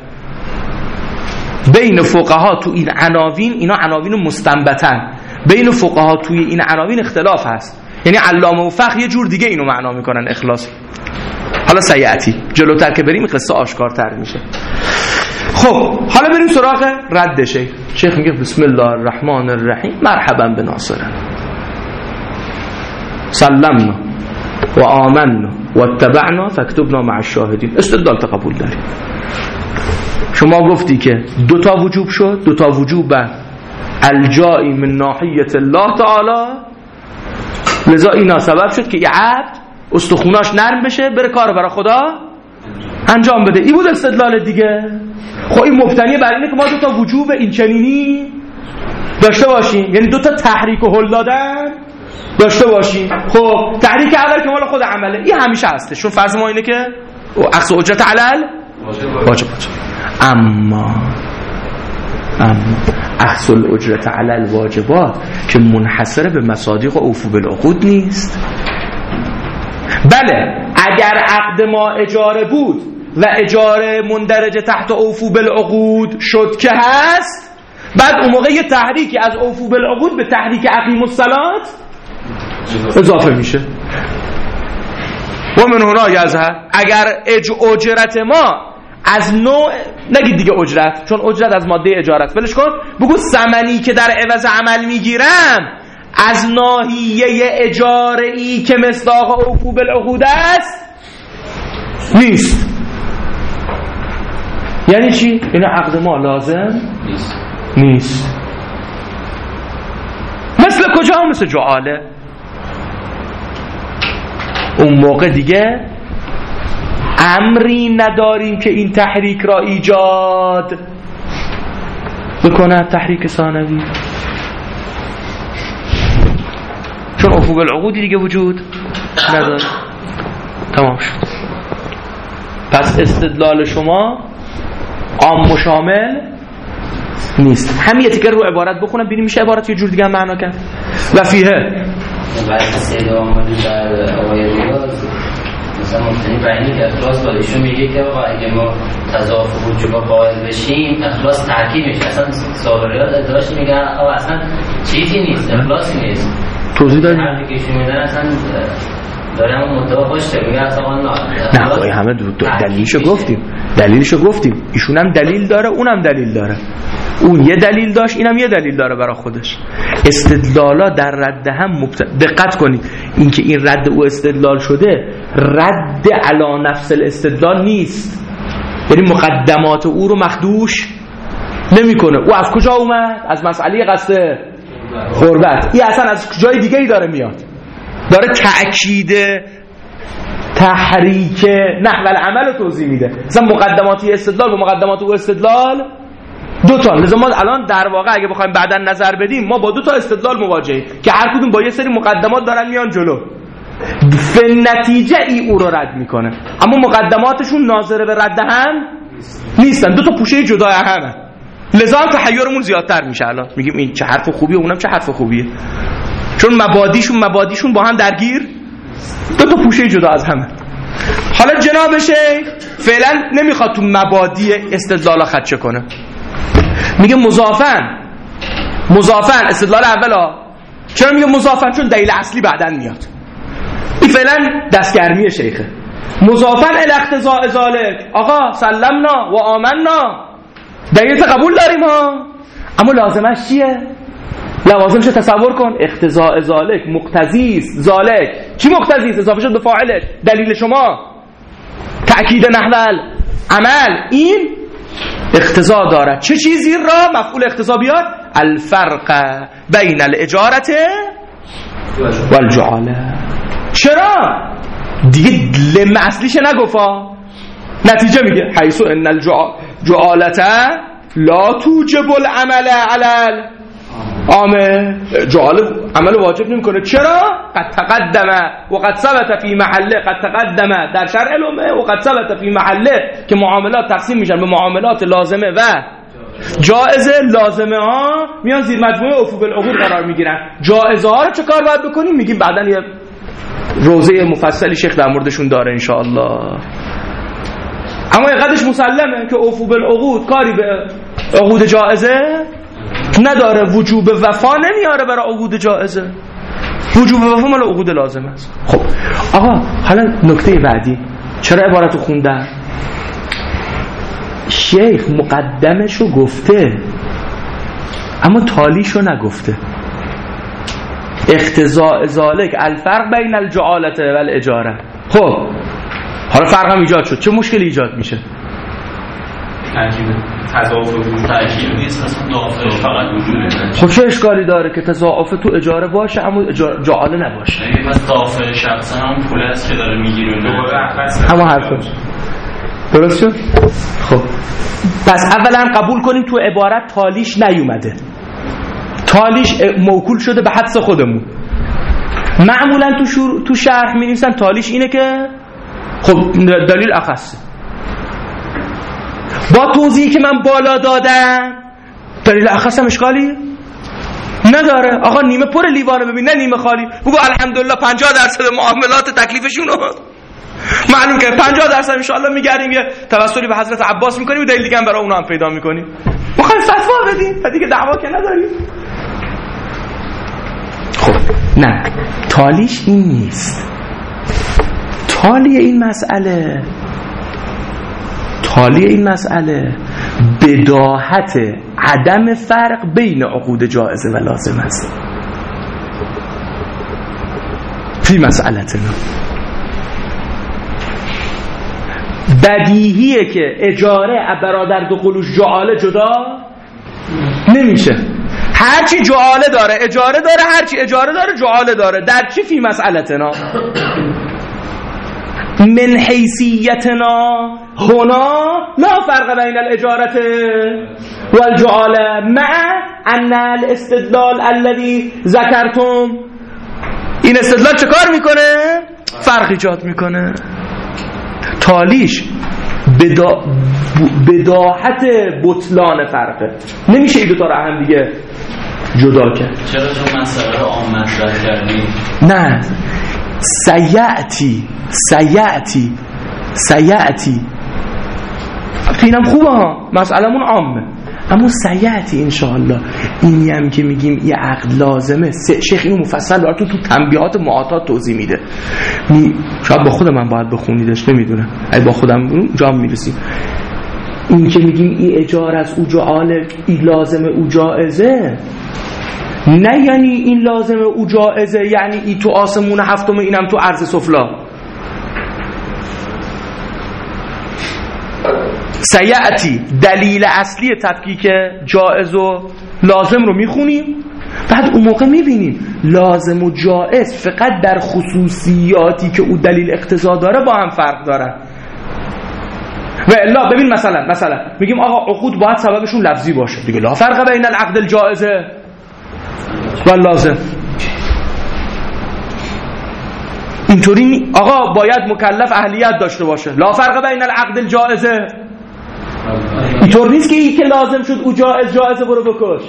بین فقها تو این عناوین، اینا عناوین مستنبطن، بین فقها توی این عناوین اختلاف هست. یعنی علامه و فقه یه جور دیگه اینو معنا میکنن اخلاص. حالا سیعتی جلوتر که بریم قصه آشکارتر میشه. خب حالا بریم سراغ رد شیخ میگه بسم الله الرحمن الرحیم مرحبا بناصرنا سلمنا و آمنا و اتبعنا فاکتبنا مع الشاهدین. استدلال قبول داریم. شما گفتی که دوتا وجوب شد، دوتا وجوب الجایی من ناحیت الله تعالی، لذا اینا سبب شد که یه عبد استخوناش نرم بشه، بره کار برای خدا انجام بده. این بود استدلال دیگه. خب این مبتنیه بر اینه که ما دوتا وجوب این چنینی داشته باشیم، یعنی دوتا تحریک و هل دادن داشته باشیم. خب تحریک اول که مال خود عمله، این همیشه هسته، چون فرض ما اینه که اخذ اجرت علل واجبات. اما اخذ الاجرت علل واجبات که منحصر به مصادیق و اوفو بالعقود نیست. بله اگر عقد ما اجاره بود و اجاره مندرجه تحت اوفو بالعقود شد که هست، بعد اون موقع یه تحریکی از اوفو بالعقود به تحریک اقیم الصلات اضافه میشه. و من هنا یظهر اگر اجرت ما از نوع، نگید دیگه اجرت، چون اجرت از ماده اجارت، ولش کن، بگو ثمنی که در عوض عمل میگیرم از ناحیه اجاره‌ای که مصداق اوفو بالعقود است نیست. یعنی چی؟ این عقد ما لازم نیست. مثل کجا؟ مثل جعاله. اون موقع دیگه امری نداریم که این تحریک را ایجاد بکنه، تحریک ثانوی، چون افوق العقودی دیگه وجود نداره. تمام شد. پس استدلال شما عام و شامل نیست. همین تیکر رو عبارت بخونم ببینیم میشه عبارت یه جور دیگه هم معنا کرد. و فیه بعد سید آمدی در آقای ریاض مثلا مفتنی برینی که اخلاص باید ایشون میگه که اگه ما تضاعف وجوبا قائل بشیم اخلاص ترکیب میشه. اصلا صاحب ریاض ادعاش میگن اصلا چیزی نیست، اخلاصی نیست. توضیح دادیم؟ حرفی که ایشون میدن اصلا داره همون مدعا باشه، میگه اصلا نه خواهی همه دلیلشو گفتیم. ایشون هم دلیل داره، اونم دلیل داره. اون یه دلیل داشت، اینم یه دلیل داره برای خودش. استدلالا در رد هم دقت کنید، اینکه این رد او استدلال شده رد علی نفس الاستدلال نیست، یعنی مقدمات او رو مخدوش نمیکنه. او از کجا اومد؟ از مسئله قصد قربت. این اصلا از جای دیگه ای داره میاد، داره تأکید تحریک نحو العمل رو توضیح میده. مثلا مقدماتی استدلال و مقدمات او استدلال دو تا. لذا ما الان در واقع اگه بخوایم بعداً نظر بدیم ما با دو تا استدلال مواجهیم که هر کدوم با یه سری مقدمات دارن میان جلو، به نتیجه ای او رو رد میکنه، اما مقدماتشون ناظر به رد هم نیستن، دو تا پوشه جدا همه. لذا هم تحیرمون زیادتر میشه. الان میگیم این چه حرف خوبیه، اونم چه حرف خوبیه، چون مبادیشون با هم درگیر، دو تا پوشه جدا از همه. حالا جناب شیخ فعلا نمیخواد تو مبادی استدلالا خدشه کنه، میگه مضافن استدلال اولا. چرا میگه مضافن؟ چون دلیل اصلی بعدن میاد. این فعلا دستگرمی شیخه. مضافن الاقتضاء ذالک، آقا سلمنا و آمنا، دلیل قبول داریم ها، اما لازمش چیه؟ لوازمش تصور کن. اقتضاء ذالک مقتضی است. ذالک چی مقتضی است؟ اضافه شد به فاعلش. دلیل شما تأکید نحو عمل، این اقتضا دارد. چه چیزی را مفعول اقتضا بیاد؟ الفرق بین الاجارت و الجعاله. چرا؟ دیگه لم اصلیش نگفا، نتیجه میگه حیث ان الجعالت لا توجب العمل علی عامل، عمل واجب نمیکنه. چرا؟ قد تقدم و قد ثبت فی محله، قد تقدم در شرع الامه و قد ثبت فی محله که معاملات تقسیم میشن به معاملات لازمه و جائزه. لازمه ها میان زیر مجموعه افوق العقود قرار میگیرن، جائزه ها رو چه کار باید بکنیم؟ میگیم بعدن یه روزه مفصلی شیخ در موردشون داره انشاءالله. اما اینقدرش مسلمه که افوق العقود کاری به عقود جائزه نداره، وجوب وفا نمیاره برای عقود جائزه، وجوب وفا مال عقود لازم است. خب آقا حالا نکته بعدی، چرا عبارتو خوندن؟ شیخ مقدمشو گفته اما تالیشو نگفته. اقتضاء ذالک الفرق بین الجعالت و الاجاره. خب حالا فرق هم ایجاد شد، چه مشکلی ایجاد میشه؟ تضاعف نیست، اصلا دافعش فقط وجوده. خب چه اشکالی داره که تضاعف تو اجاره باشه اما جعاله نباشه؟ یعنی پس دافع شخصا همون پول است که داره میگیره، همون حرفه. درست شد؟ خب پس اولا قبول کنیم تو عبارت تالیش نیومده، تالیش موکول شده به حدس خودمون. معمولا تو شرح می‌نویسن تالیش اینه که خب دلیل اخصه. با توضیحی که من بالا دادم دلیل اخص هم اشکالی نداره. آقا نیمه پر لیوانه ببین، نه نیمه خالی. بگو الحمدلله 50% معاملات تکلیفشون رو معلوم که 50% ان شاء الله میگردیم یه توسلی به حضرت عباس میکنیم و دلیل دیگه هم برای اونها هم پیدا میکنیم. میخوایم فتوا بدیم و دیگه دعوا که نداریم. خب نه، تالیش این نیست. تالی این مسئله بداهت عدم فرق بین عقود جائزه و لازم است. فی مسئلتنا بدیهیه که اجاره برادر دخولش جعاله جدا نمیشه. هرچی جعاله داره اجاره داره، هرچی اجاره داره جعاله داره. در چی؟ فی مسئلتنا من حیثیتنا هنا لا فرق بین الاجارت والجعاله مع ان الاستدلال الذي ذکرتم. این استدلال چه کار میکنه؟ فرق ایجاد میکنه. تالیش بداهت بطلان فرقه. نمیشه این دوتا رو هم دیگه جدا کرد. چرا چون مسئله رو عام مطرح کردیم؟ نه، سیعتی اینم خوبه ها، مسئله‌مون عامه، اما سیعتی انشاءالله. اینی هم که میگیم یه عقد لازمه، شیخ اینو مفصل براتون تو تنبیهات معاطات توضیح میده. شاید با خود من باید بخونیدش، نمیدونم، اگه با خودم جام میرسیم. این که میگیم این اجاره از او جعاله، این لازمه او جائزه، نه یعنی این لازمه او جائزه یعنی این تو آسمون هفتم اینم تو عرض سفلا. سیعتی دلیل اصلی تفکیک جائز و لازم رو میخونیم، بعد اون موقع میبینیم لازم و جائز فقط در خصوصیاتی که او دلیل اقتضا داره با هم فرق داره. و الا ببین مثلا میگیم آقا عقود باید سببشون لفظی باشه دیگه، لا فرق بین العقد الجائزه و لازم. اینطوری آقا باید مکلف اهلیت داشته باشه، لا فرق بین العقد الجائزه. اینطور نیست که این که لازم شد او جائزه برو بکش.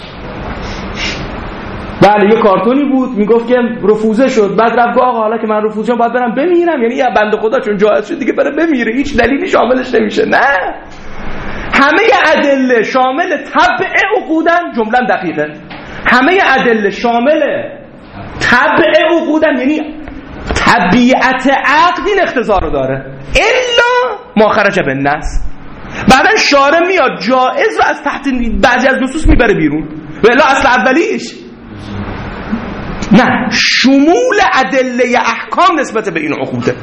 بله یه کارتونی بود میگفت که رفوزه شد، بعد رفت آقا حالا که من رفوزه شدم باید برم بمیرم، یعنی یه بنده خدا چون جائز شد دیگه بره بمیره، هیچ دلیلی شاملش نمیشه. نه، همه ادله شامل تبع عقودن. جمله دقیقه، همه ادله شامل تبع عقودن، یعنی طبیعت عقد این اقتضا رو داره، الا ما خرج بالنص. بعدن شارع میاد جائز رو از تحت بعضی از نصوص میبره بیرون، و الا اصل اولیش نه، شمول ادله احکام نسبت به این عقوده.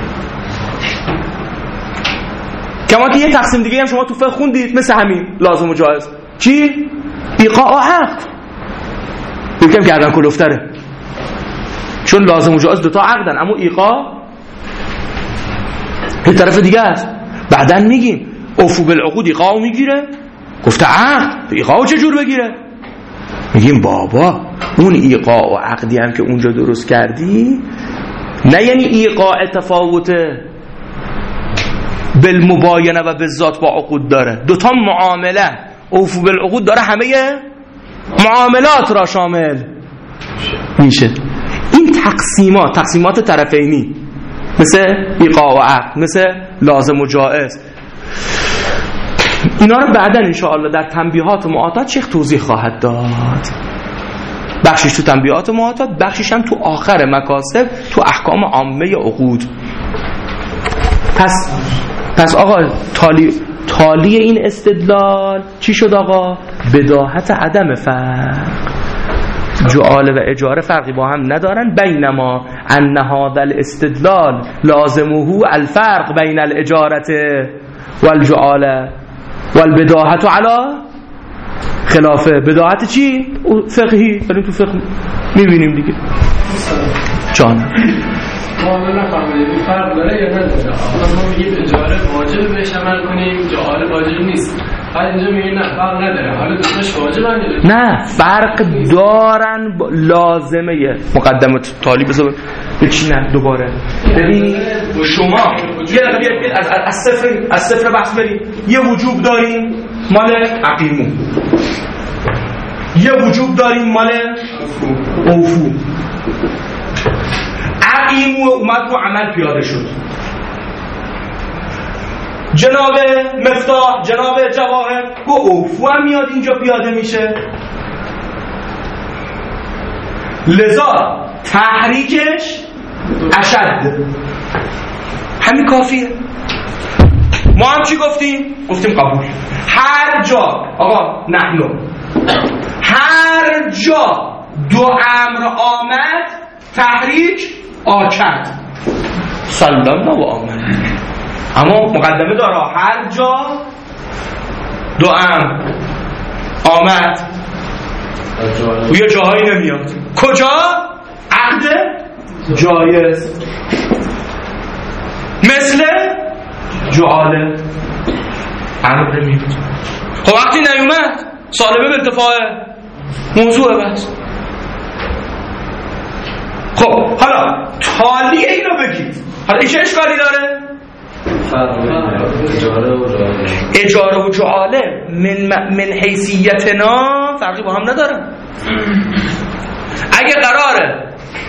کما که یه تقسیم دیگه هم شما تو فقه خوندید مثل همین لازم و جائز. چی؟ ایقاع عقد. یکم گردن کلفتره، چون لازم و جائز دوتا عقدن، اما ایقاع یه طرف دیگه است. بعدن میگیم اوفو بالعقود ایقاعو میگیره، گفته عقد ایقاعو چجور بگیره؟ میگیم بابا اون ایقاع و عقدی هم که اونجا درست کردی نه یعنی ایقاع تفاوته بالمباینه و بالذات با عقود داره، دوتا معامله اوفو بالعقود داره، همه معاملات را شامل میشه. این تقسیمات طرفینی مثل ایقاع و عقد، مثل لازم و جائز، اینا رو بعدا انشاءالله در تنبیهات و معاطات شیخ توضیح خواهد داد. بخشش تو تنبیهات و معاطات، بخشش هم تو آخر مکاسب تو احکام عامه عقود. پس آقا تالی این استدلال چی شد آقا؟ بداهت عدم فرق. جعاله و اجاره فرقی با هم ندارن، بینما ان هذا الاستدلال لازمه الفرق بین الاجاره والجعاله والبداهت علی خلافه. بداهت چی؟ فقهی. ولی تو فقه میبینیم دیگه. جان ما نفهمیدیم فرق داره یا نداره. ما میگیم اجاره واجب بهش عمل کنیم، جعاله واجب نیست. بعد اینجا میگیم نه فرق نداره، حالا دوتاش واجب نداره. نه فرق دارن. لازمه مقدمات طالب بذار بچینن دوباره. ببین شما یه دقیقه از صفر بحث بریم. یه وجوب داریم مال عقیمو، یه وجوب داریم مال اوفو. عقیمو اومد رو عمل پیاده شد، جناب مفتاح، جناب جواهر، گو اوفو هم میاد اینجا پیاده میشه. لذا تحریکش اشد، همین کافیه. ما هم چی گفتیم؟ گفتیم قبول. هر جا آقا نحنو، هر جا دو امر آمد تحریک آکد سلمنا و آمد. اما مقدمه داره هر جا دو امر آمد و یه جاهایی نمیاد. کجا؟ عقد جایز، مثل جعاله امر نمیاد. خب وقتی نیومد سالبه به انتفاع موضوع بس. خب حالا تالیه اینو بگید. حالا این چه اشکالی داره؟ اجاره و جعاله من حیثیتنا فرقی با هم نداره. اگه قراره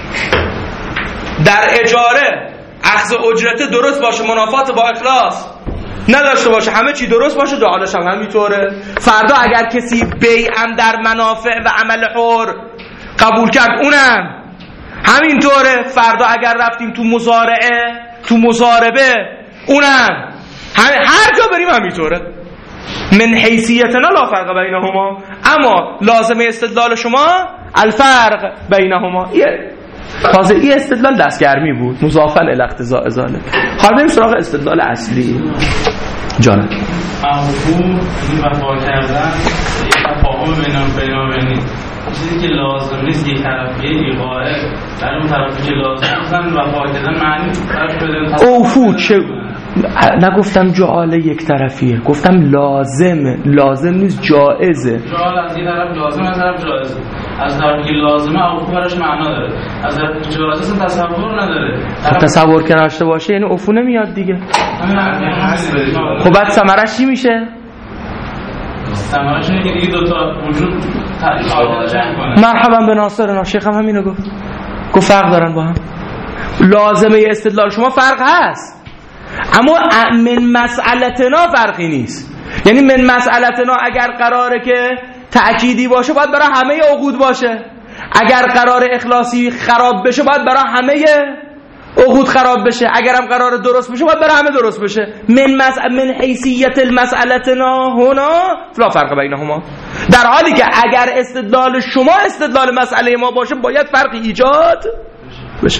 در اجاره اخذ اجرت درست باشه، منافات با اخلاص نداشته باشه، همه چی درست باشه، جعالش هم همینطوره. فردا اگر کسی بیعم در منافع و عمل حر قبول کرد اونم همینطوره. فردا اگر رفتیم تو مزارعه، تو مزاربه، اونم هر جا بریم همینطوره. من حیثیتنا لا فرق بینهما، اما لازمه استدلال شما الفرق بینهما. تازه این استدلال دستگرمی بود، مضافاً الی اقتضاء ازاله. حالا بریم سراغ استدلال اصلی. جانم عفو وفا کردن تفاهم بینابینی، چیزی که لازم نیست یک طرفیه ایقاعه در اون طرفی که لازم نیستن وفا کردن معنی طرف بدن. اوفو چه نگفتم جعاله یک طرفیه، گفتم لازم نیست، جائزه. جعاله از این طرف لازم، از طرف جایزه. از طرفی که لازمه اوفو براش معنا داره، از طرفی که جایزه تصور نداره. تصور که نشته باشه یعنی اوفو نمیاد دیگه. خب بعد ثمرش چی میشه؟ ثمرش اینه که دیگه دو تا وجود مرحبا به ناصرنا. شیخ هم همینو گفت فرق دارن با هم. لازمه استدلال شما فرق هست، اما من مسئلتنا فرقی نیست. یعنی من مسئلتنا اگر قراره که تأکیدی باشه باید برای همه عقود باشه، اگر قرار اخلاصی خراب بشه باید برای همه عقود خراب بشه، اگرم قرار درست بشه باید برای همه درست بشه. من حیثیت المسئلتنا هنا لا فرق بینهما، در حالی که اگر استدلال شما استدلال مسئله ما باشه باید فرقی ایجاد بشه.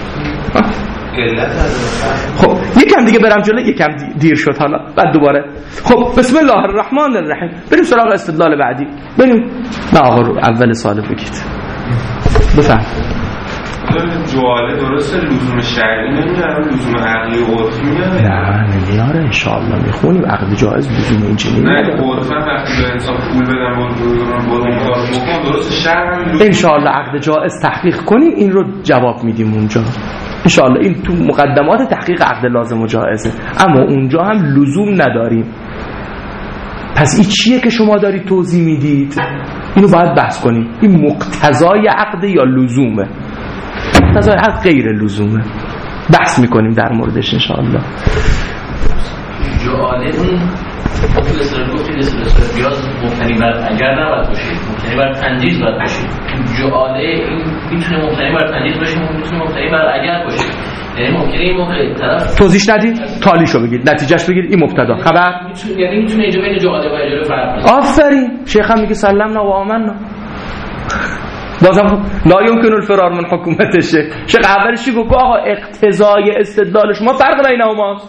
خب یکم دیگه برم جلو، یکم دیر شد حالا بعد دوباره. خب بسم الله الرحمن الرحیم، بریم سراغ استدلال بعدی. بریم. نه آقا اول سوال بگید. بفهم. جواله درسته لزوم شرعی نمیاره، لزوم عقلی و عرفی میاره؟ نه نمیاره، انشاءالله میخونیم عقد جایز لزوم اینجوری نمیاره. نه عرفا وقتی به انسان پول بدن با این کار بکن درسته شرع هم انشاءالله عقد جایز تحقیق کنیم این رو جواب میدیم اونجا انشاءالله. این تو مقدمات تحقیق عقد لازم و جایزه، اما اونجا هم لزوم نداریم. پس این چیه که شما دارید توضیح میدید؟ اینو باید بحث کنیم. این مقتضای عقد یا لزومه؟ مقتضای عقد غیر لزومه، بحث میکنیم در موردش انشاءالله. جعاله اون گفتید استرس بیاز مبتنی بر اگر نباید باشید، مبتنی بر تندیز باید باشید. جعاله این میتونه مبتنی بر تندیز باشه، میتونه مبتنی بر اگر باشه. یعنی ممکنه این موقع طرف توضیحش ندید، تالیشو بگید، نتیجهش بگید. این مبتدا خبر یعنی میتونه اینجا بین جعاله و اجاره فرق کنه. آفرین. شیخ هم میگه سلمنا و آمنا. بازم لا یمکن الفرار من حکومت شیخ اولش گفت آقا اقتضای استدلال شما فرق بینهماست.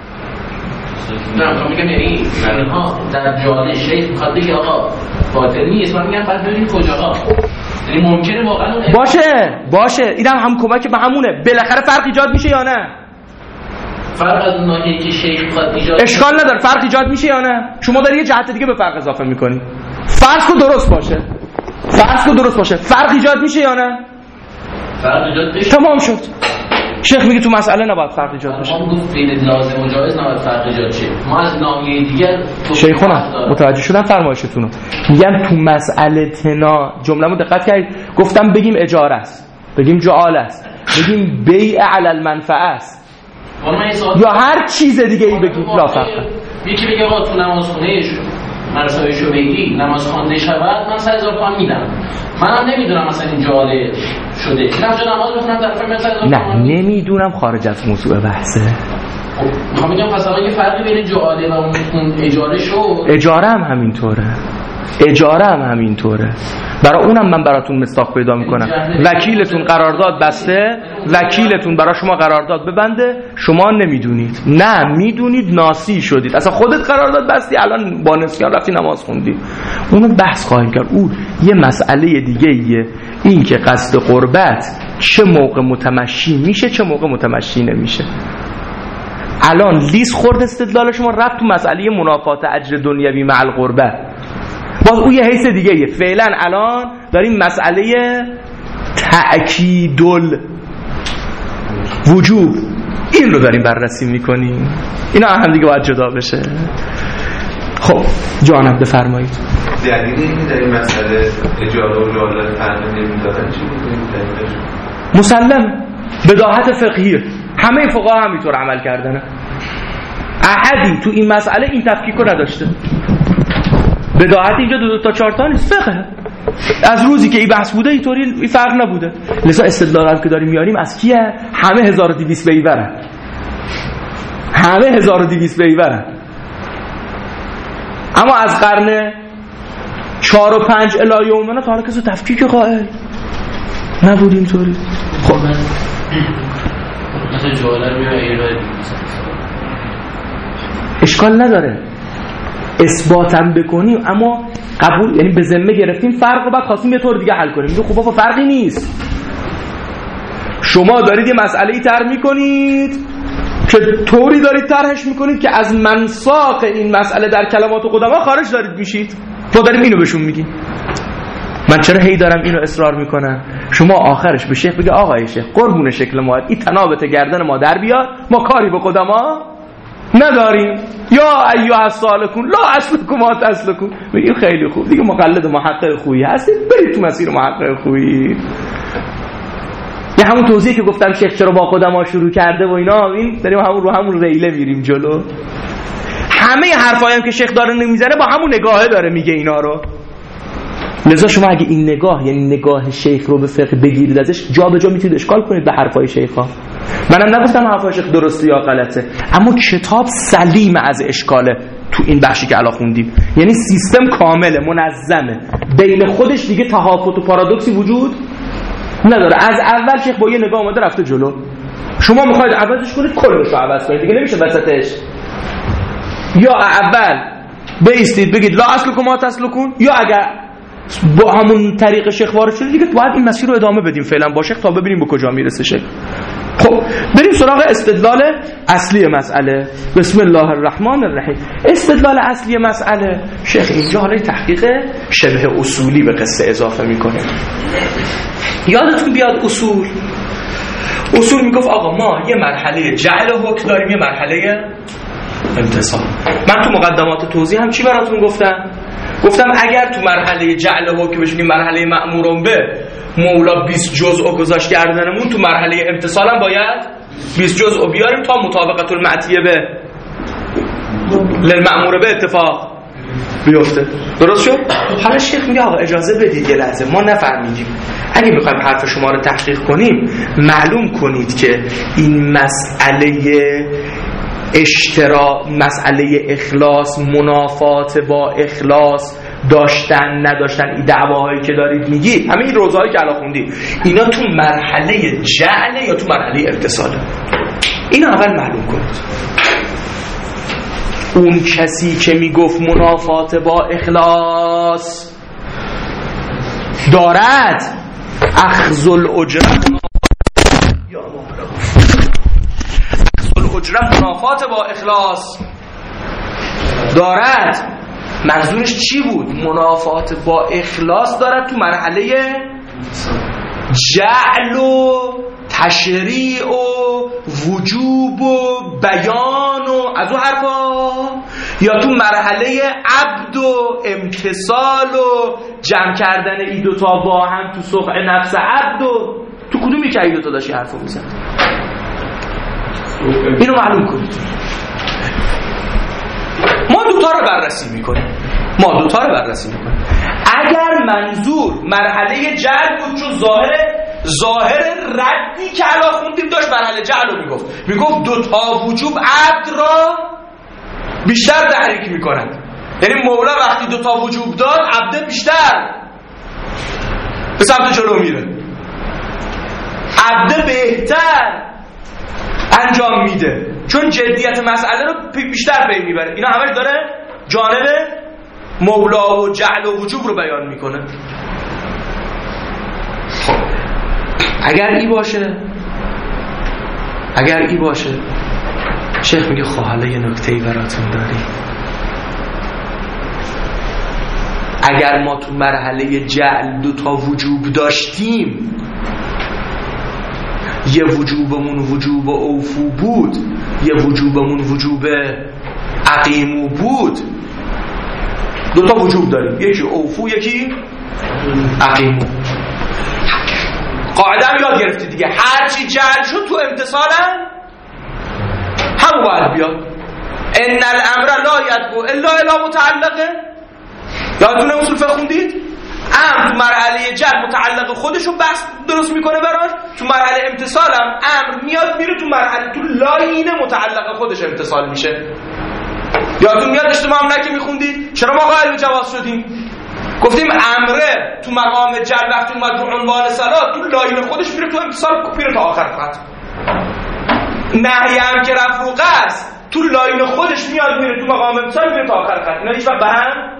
نه میگم یعنی ها در جعاله شیخ میخواد بگه آقا باطل نیست، من میگم بعد ببینید کجاها. یعنی ممکنه واقعا باشه اینم هم کمک به همونه. بالاخره فرق ایجاد میشه یا نه؟ فرق از اونایی که شیخ میخواد ایجاد اشکال نداره، فرق ایجاد میشه یا نه؟ شما داری یه جهت دیگه به فرق اضافه میکنی. فرض کن درست باشه، فرق ایجاد میشه یا نه؟ فرق ایجاد بشه. تمام شد. شیخ میگه تو مسئله نباید فرق ایجاد بشه. ما گفت بین لازم و جایز نباید فرق ایجاد شه. ما از ناحیه دیگر شیخونا متوجه شدم فرمایشتون رو. میگم تو مسئله تنا جمله‌مو دقت کردید، گفتم بگیم اجاره است، بگیم جعاله است، بگیم بیع علی المنفعه است. یا هر چیز دیگه ای بگید لا فرق. یکی بگه آقا تو نمازخونه مراسمشو بگی نماز خوانده شود من 3000 تومان میدم. منم نمیدونم مثلا این جاده شده اینم جا نماز بخونم طرف من 3000 تومان. نه نمیدونم، خارج از موضوع بحثه. خب میگم پس الان یه فرقی بین جاده و اون اجاره شد. اجاره هم همینطوره. برای اونم من براتون مصداق پیدا میکنم. وکیلتون قرارداد بسته، وکیلتون برای شما قرارداد ببنده، شما نمیدونید. نه میدونید، ناسی شدید. اصلا خودت قرارداد بستی، الان با نسیان رفتی نماز خوندی. اونو بحث خواهیم کرد. اون یه مسئله دیگه ایه، این که قصد قربت چه موقع متمشی میشه چه موقع متمشی نمیشه. الان لیس خورد استدلال شما رفت تو مسئله منافات اجر دنیوی مع القربه، باز اون یه حیث دیگه ایه. فعلا الان داریم مسئله تأکید الوجوب این رو داریم بررسی میکنیم. اینا هم دیگه باید جدا بشه. خب جانم بفرمایید. دلیل اینکه در این مسئله اجاره و جعل فرق نمیدادن چی بود؟ مسلم بداهت فقهیه، همه فقها همینطور عمل کردن. احدی تو این مسئله این تفکیک رو نداشته. بداهت اینجا 2 تا 4 تا نیست، فقه. از روزی که این بحث بوده اینطوری این فرق نبوده. لذا استدلال که داریم میاریم از کیه؟ همه 1200 بیورن. همه 1200 بیورن. اما از قرن 4 و 5 الی یومنا تا حالا کسی تفکیک قائل نبود اینطوری. خب مثلا جواله میاد اشکال نداره اثباتم بکنیم، اما قبول یعنی به ذمه گرفتیم فرق رو بعد خواستیم یه طور دیگه حل کنیم. میگه خب بابا فرقی نیست، شما دارید یه مسئله‌ای طرح میکنید که طوری دارید طرحش میکنید که از منساق این مسئله در کلمات قدما خارج دارید میشید. ما داریم اینو بهشون میگیم. من چرا هی دارم اینو اصرار میکنم؟ شما آخرش به شیخ بگه آقای شیخ قربون شکل ما این تنابت گردن ما در بیاد، ما کاری به قدما نداریم. یا ایها السالکون لا اسلکم ما تسلکون. میگیم خیلی خوب دیگه، مقلد محقق خویی هستید، برید تو مسیر محقق خویی. یه همون توضیحی که گفتم شیخ چرا با قدما شروع کرده و اینا، این داریم همون ریله میریم جلو. همه حرفایی هم که شیخ داره نمیزنه با همون نگاهه داره میگه اینا رو. لذا شما اگه این نگاه یعنی نگاه شیخ رو به فقه بگیرید ازش، جا به جا میتونید اشکال کنید به حرفای شیخا. منم نگفتم حرفای شیخ درسته یا غلطه، اما کتاب سلیم از اشکاله تو این بخشی که الان خوندیم. یعنی سیستم کامله، منظمه، بین خودش دیگه تهافت و پارادوکسی وجود نداره. از اول شیخ با یه نگاه اومده رفته جلو، شما میخواید عوضش کنید کلش رو عوض کنید، دیگه نمیشه وسطش. یا اول بایستید بگید لا اصلکم ما تسلکون، یا اگر با همون طریق شیخ وارد شده دیگه باید این مسیر رو ادامه بدیم فعلا با شیخ تا ببینیم به کجا میرسه شیخ. خب بریم سراغ استدلال اصلی مسئله. بسم الله الرحمن الرحیم. استدلال اصلی مسئله، شیخ اینجا حالا تحقیق شبه اصولی به قصه اضافه میکنه. یادتون بیاد اصول میگفت آقا ما یه مرحله جعل حکم داریم، یه مرحله امتصال. من تو مقدمات توضیح هم چی براتون گفتم اگر تو مرحله جعل حکم بشیم مرحله مأمورون به مولا 20 جزء گذاشت کردنمون، تو مرحله امتصال هم باید 20 جزء بیاریم تا مطابقت المعطیه به للمأمور به اتفاق بیفته. درست شد؟ حالا شیخ میگه آقا اجازه بدید یه لحظه، ما نفهمیدیم. اگه میخوایم حرف شما رو تحقیق کنیم معلوم کنید که این مسئله اخلاص، منافات با اخلاص، داشتن نداشتن، این دعواهایی که دارید میگید، همه این روزهایی که الان خوندید، اینا تو مرحله جعل یا تو مرحله اتصاله؟ اینا اول معلوم کنید. اون کسی که میگفت منافات با اخلاص دارد، اخذ الاجره منافات با اخلاص دارد، منظورش چی بود؟ منافات با اخلاص دارد تو مرحله جعل و تشریع و وجوب و بیان و از اون حرفا، یا تو مرحله عبد و امتصال و جمع کردن این دوتا با هم تو سقع نفس عبد و تو کدومی که این دوتا داشتی حرفا میزن؟ اینو معلوم کنید. ما دوتا رو بررسی میکنیم. اگر منظور مرحله جعل بود، چون ظاهر ردی که الان خوندیم داشت مرحله جعل رو میگفت دوتا وجوب عبد را بیشتر تحریک میکنند. یعنی مولا وقتی دوتا وجوب داد عبد بیشتر به سمت جلو میره، عبد بهتر انجام میده، چون جدیت مسئله رو بیشتر پی میبره. اینا همش داره جانب مولا و جعل و وجوب رو بیان میکنه. خب اگر ای باشه شیخ میگه خب حالا یه نکته‌ای براتون داریم. اگر ما تو مرحله جعل دوتا وجوب داشتیم، یه وجوبمون وجوب اوفو بود، یه وجوبمون وجوب اقیمو بود، دوتا وجوب داریم، یکی اوفو یکی اقیمو. قاعده هم یاد گرفتی دیگه، هرچی جعل شد تو امتصالم همون باید بیاد. ان الامر لا یدعو الا الی متعلقه. یادتونه اصول فقه خوندید؟ امر تو مرحله جعل متعلق خودشو بحث درست میکنه براش، تو مرحله امتصالم امر میاد میره تو مرحله، تو لاین متعلق خودش امتصال میشه. یادتون میاد اجتماع که میخوندید چرا ما قائل به جواز شدیم؟ گفتیم امره تو مقام جعل وقتی اومد رو عنوان صلات تو لاین خودش میره تو امتصال، میره تا آخر خط. نهی هم که رفع و قصد تو لاین خودش میاد میره تو مقام امتصال، میره تا آخر خط. اینا هیچ وقت به هم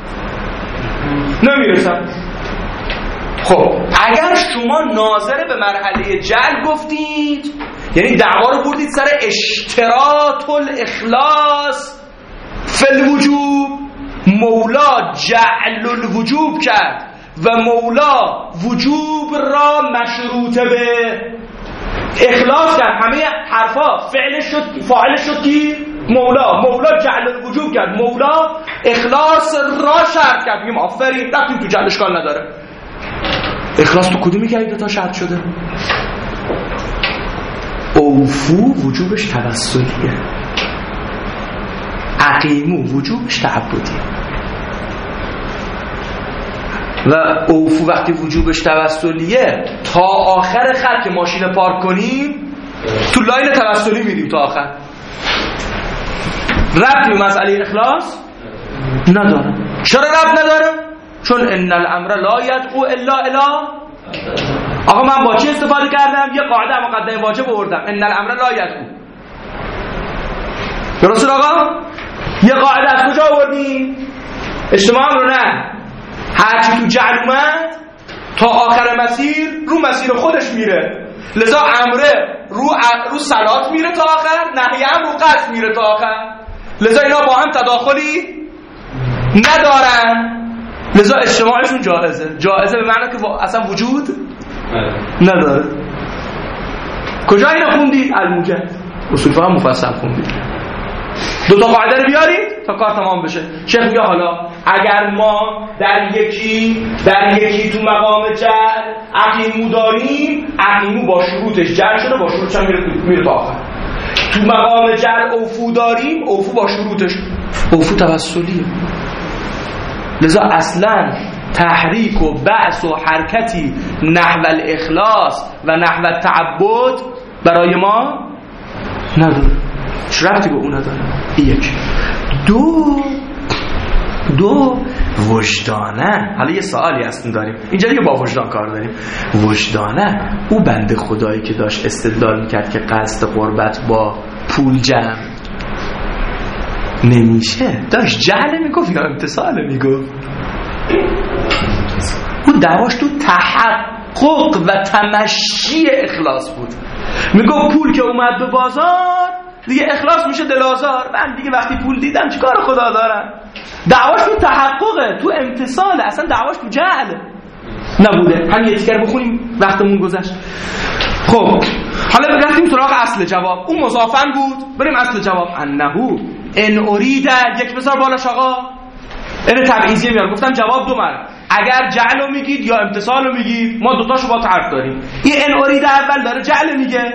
نمیرسن. خب اگر شما ناظر به مرحله جعل گفتید، یعنی دعوا رو بردید سر اشتراط الاخلاص فی الوجوب، مولا جعل الوجوب کرد و مولا وجوب را مشروط به اخلاص کرد. همه حرفا فعلش شد، فاعلش شد کی؟ مولا جعل الوجوب کرد، مولا اخلاص را شرط کرد. میگم آفرین، رفتیم تو جعل اشکال نداره. اخلاص تو کدومی که این تا شرط شده؟ اوفو وجوبش توسلیه، اقیمو وجوبش تعبدیه. و اوفو وقتی وجوبش توسلیه تا آخر خط که ماشین پارک کنیم تو لاین توسلی میریم تا آخر. ربطی به مسئله اخلاص نداره. چرا ربط نداره؟ چون ان الامر لا یدعو الا الی. آقا من با چی استفاده کردم؟ یه قاعده مقدمه واجب آوردم، ان الامر لا یدعو. درست آقا؟ یه قاعده از کجا آوردیم؟ اجتماع رو نه. هرچی تو جعل اومد تا آخر مسیر رو مسیر خودش میره، لذا امره رو صلات میره تا آخر، نهی هم رو قصد میره تا آخر، لذا اینا با هم تداخلی ندارن، لذا اجتماعشون جائزه به معنی که اصلا وجود نداره. کجا اینا خوندید؟ الموجد اصول فقه مفصل خوندید. دو تا قاعده رو بیارید تا کار تمام بشه. شیخ میگه حالا اگر ما در یکی تو مقام جعل اقیمو داریم، اقیمو با شروطش جعل شده، با شروطش هم میره تا آخر. تو مقام جعل اوفو داریم، اوفو با شروطش، اوفو توسلیه. لذا اصلا تحریک و بعث و حرکتی نحو الاخلاص و نحو التعبد برای ما نداره، ربطی به اون نداره. یک. دو وجدانه. حالا یه سوالی هستن داریم اینجا دیگه، با وجدان کار داریم. وجدانه او بنده خدایی که داشت استدلال میکرد که قصد قربت با پول جمع نمیشه، داشت جهل میگفت یا امتصال میگفت؟ اون دعواش تو تحقق و تمشی اخلاص بود. میگفت پول که اومد به بازار دیگه اخلاص میشه دلازار، من دیگه وقتی پول دیدم چیکار خدا دارم. دعواش تو تحققه، تو امتصال، اصلا دعواش تو جهل نبوده. همین یه تیکر بخونیم وقتمون گذشت. خب حالا رفتیم سراغ اصل جواب. اون مضافن بود، بریم اصل جواب. انهو ان ارید، یک بذار بالاش آقا، این تبعیضیه میاد. گفتم جواب دو مرد، اگر جعل رو میگید یا امتصال رو میگید، ما دوتاشو با حرف داریم. این ان ارید اول داره جعل میگه،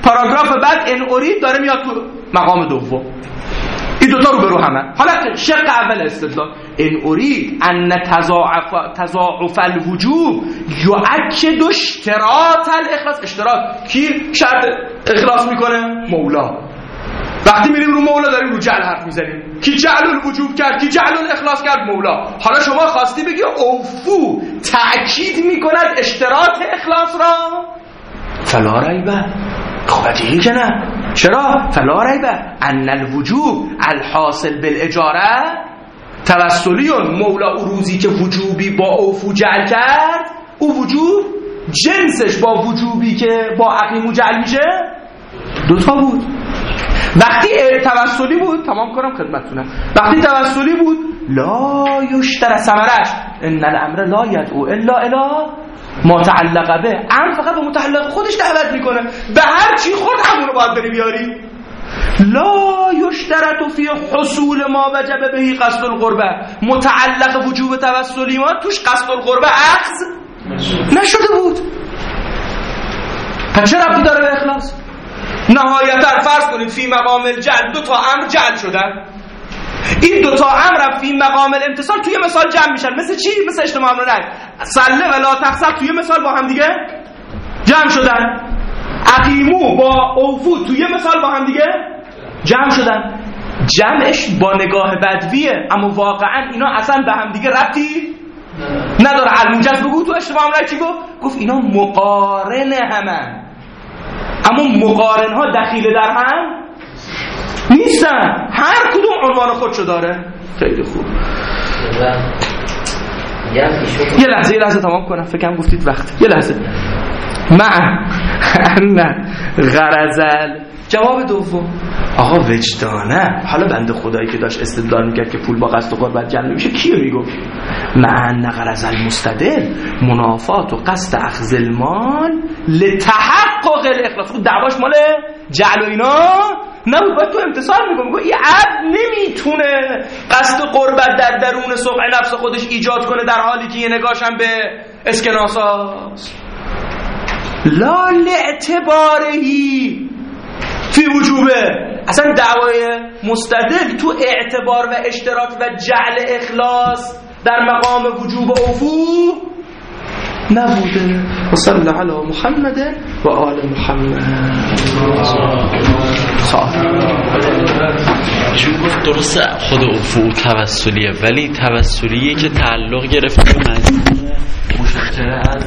پاراگراف بعد ان ارید داره میاد تو مقام دوم. این دوتا رو برو همه. حالا شق اول استدلال ان ارید ان تضاعف الوجوب یؤکد اشتراط الاخلاص. اشتراط کی شرط اخلاص میکنه؟ مولا. وقتی میریم رو مولا داریم رو جعل حرف میزنیم. کی جعل الوجوب کرد؟ کی جعل الاخلاص کرد؟ مولا. حالا شما خواستی بگی اوفو تأکید میکند اشتراط اخلاص را؟ فلا ریبه. خب دیگه که نه. چرا؟ فلا ریبه ان الوجوب الحاصل بالاجاره توسلیون. مولا اروزی که وجوبی با اوفو جعل کرد، او وجوب جنسش با وجوبی که با عقیم جعل میشه دوتا بود. وقتی توسلی بود، تمام کنم خدمتتونم، وقتی توسلی بود لا یشتر ثمرش ان الامر لا یدعو الا الی ما تعلق به. امر فقط به متعلق خودش دعوت میکنه، به هر چی خود همونو باید بری بیاری. لا یشترط فی حصول ما وجب بهی قصد القربه. متعلق وجوب توسلی ما توش قصد القربه اخذ نشده بود. پس چه ربطی داره به اخلاص؟ نهایتا فرض کنید فی مقام الجعل 2 تا امر جعل شدن. این 2 تا امر فی مقام الامتصال توی مثال جمع میشن. مثل چی؟ مثل اجتماع امر نهی. صله و لا تقصد توی مثال با هم دیگه جمع شدن. اقیمو با اوفو توی مثال با هم دیگه جمع شدن. جمعش با نگاه بدویه، اما واقعا اینا اصلا به هم دیگه ربطی نداره. الموجز بگو تو اجتماع امر چی گفت اینا مقارن همن، اما مقارن ها دخیل در هم نیستن، هر کدوم عنوان خودشو داره. خیلی خوب. یه لحظه تمام کنم، فکرم گفتید وقت. یه لحظه. نه غرضل. جواب دوم آقا وجدانه. حالا بنده خدایی که داشت استدلال میکرد که پول با قصد و قربت جمع نمیشه، کیو میگفت؟ ان غرضل مستدل منافات و قصد اخذ المال لتحقق الاخلاص. دعواش مال جعل و اینا نبود، باید تو امتصال میگه این عبد نمیتونه قصد قربت در درون سبع نفس خودش ایجاد کنه در حالی که یه نگاش هم به اسکناساست. لا لاعتبارهی فی وجوبه. اصلا دعوای مستدل تو اعتبار و اشتراط و جعل اخلاص در مقام وجوب اوفو نبوده. و صلی علی محمد و آل محمد. چون گفت درسته خود اوفو توسلیه، ولی توسلیه که تعلق گرفته به مجموعه مشترک از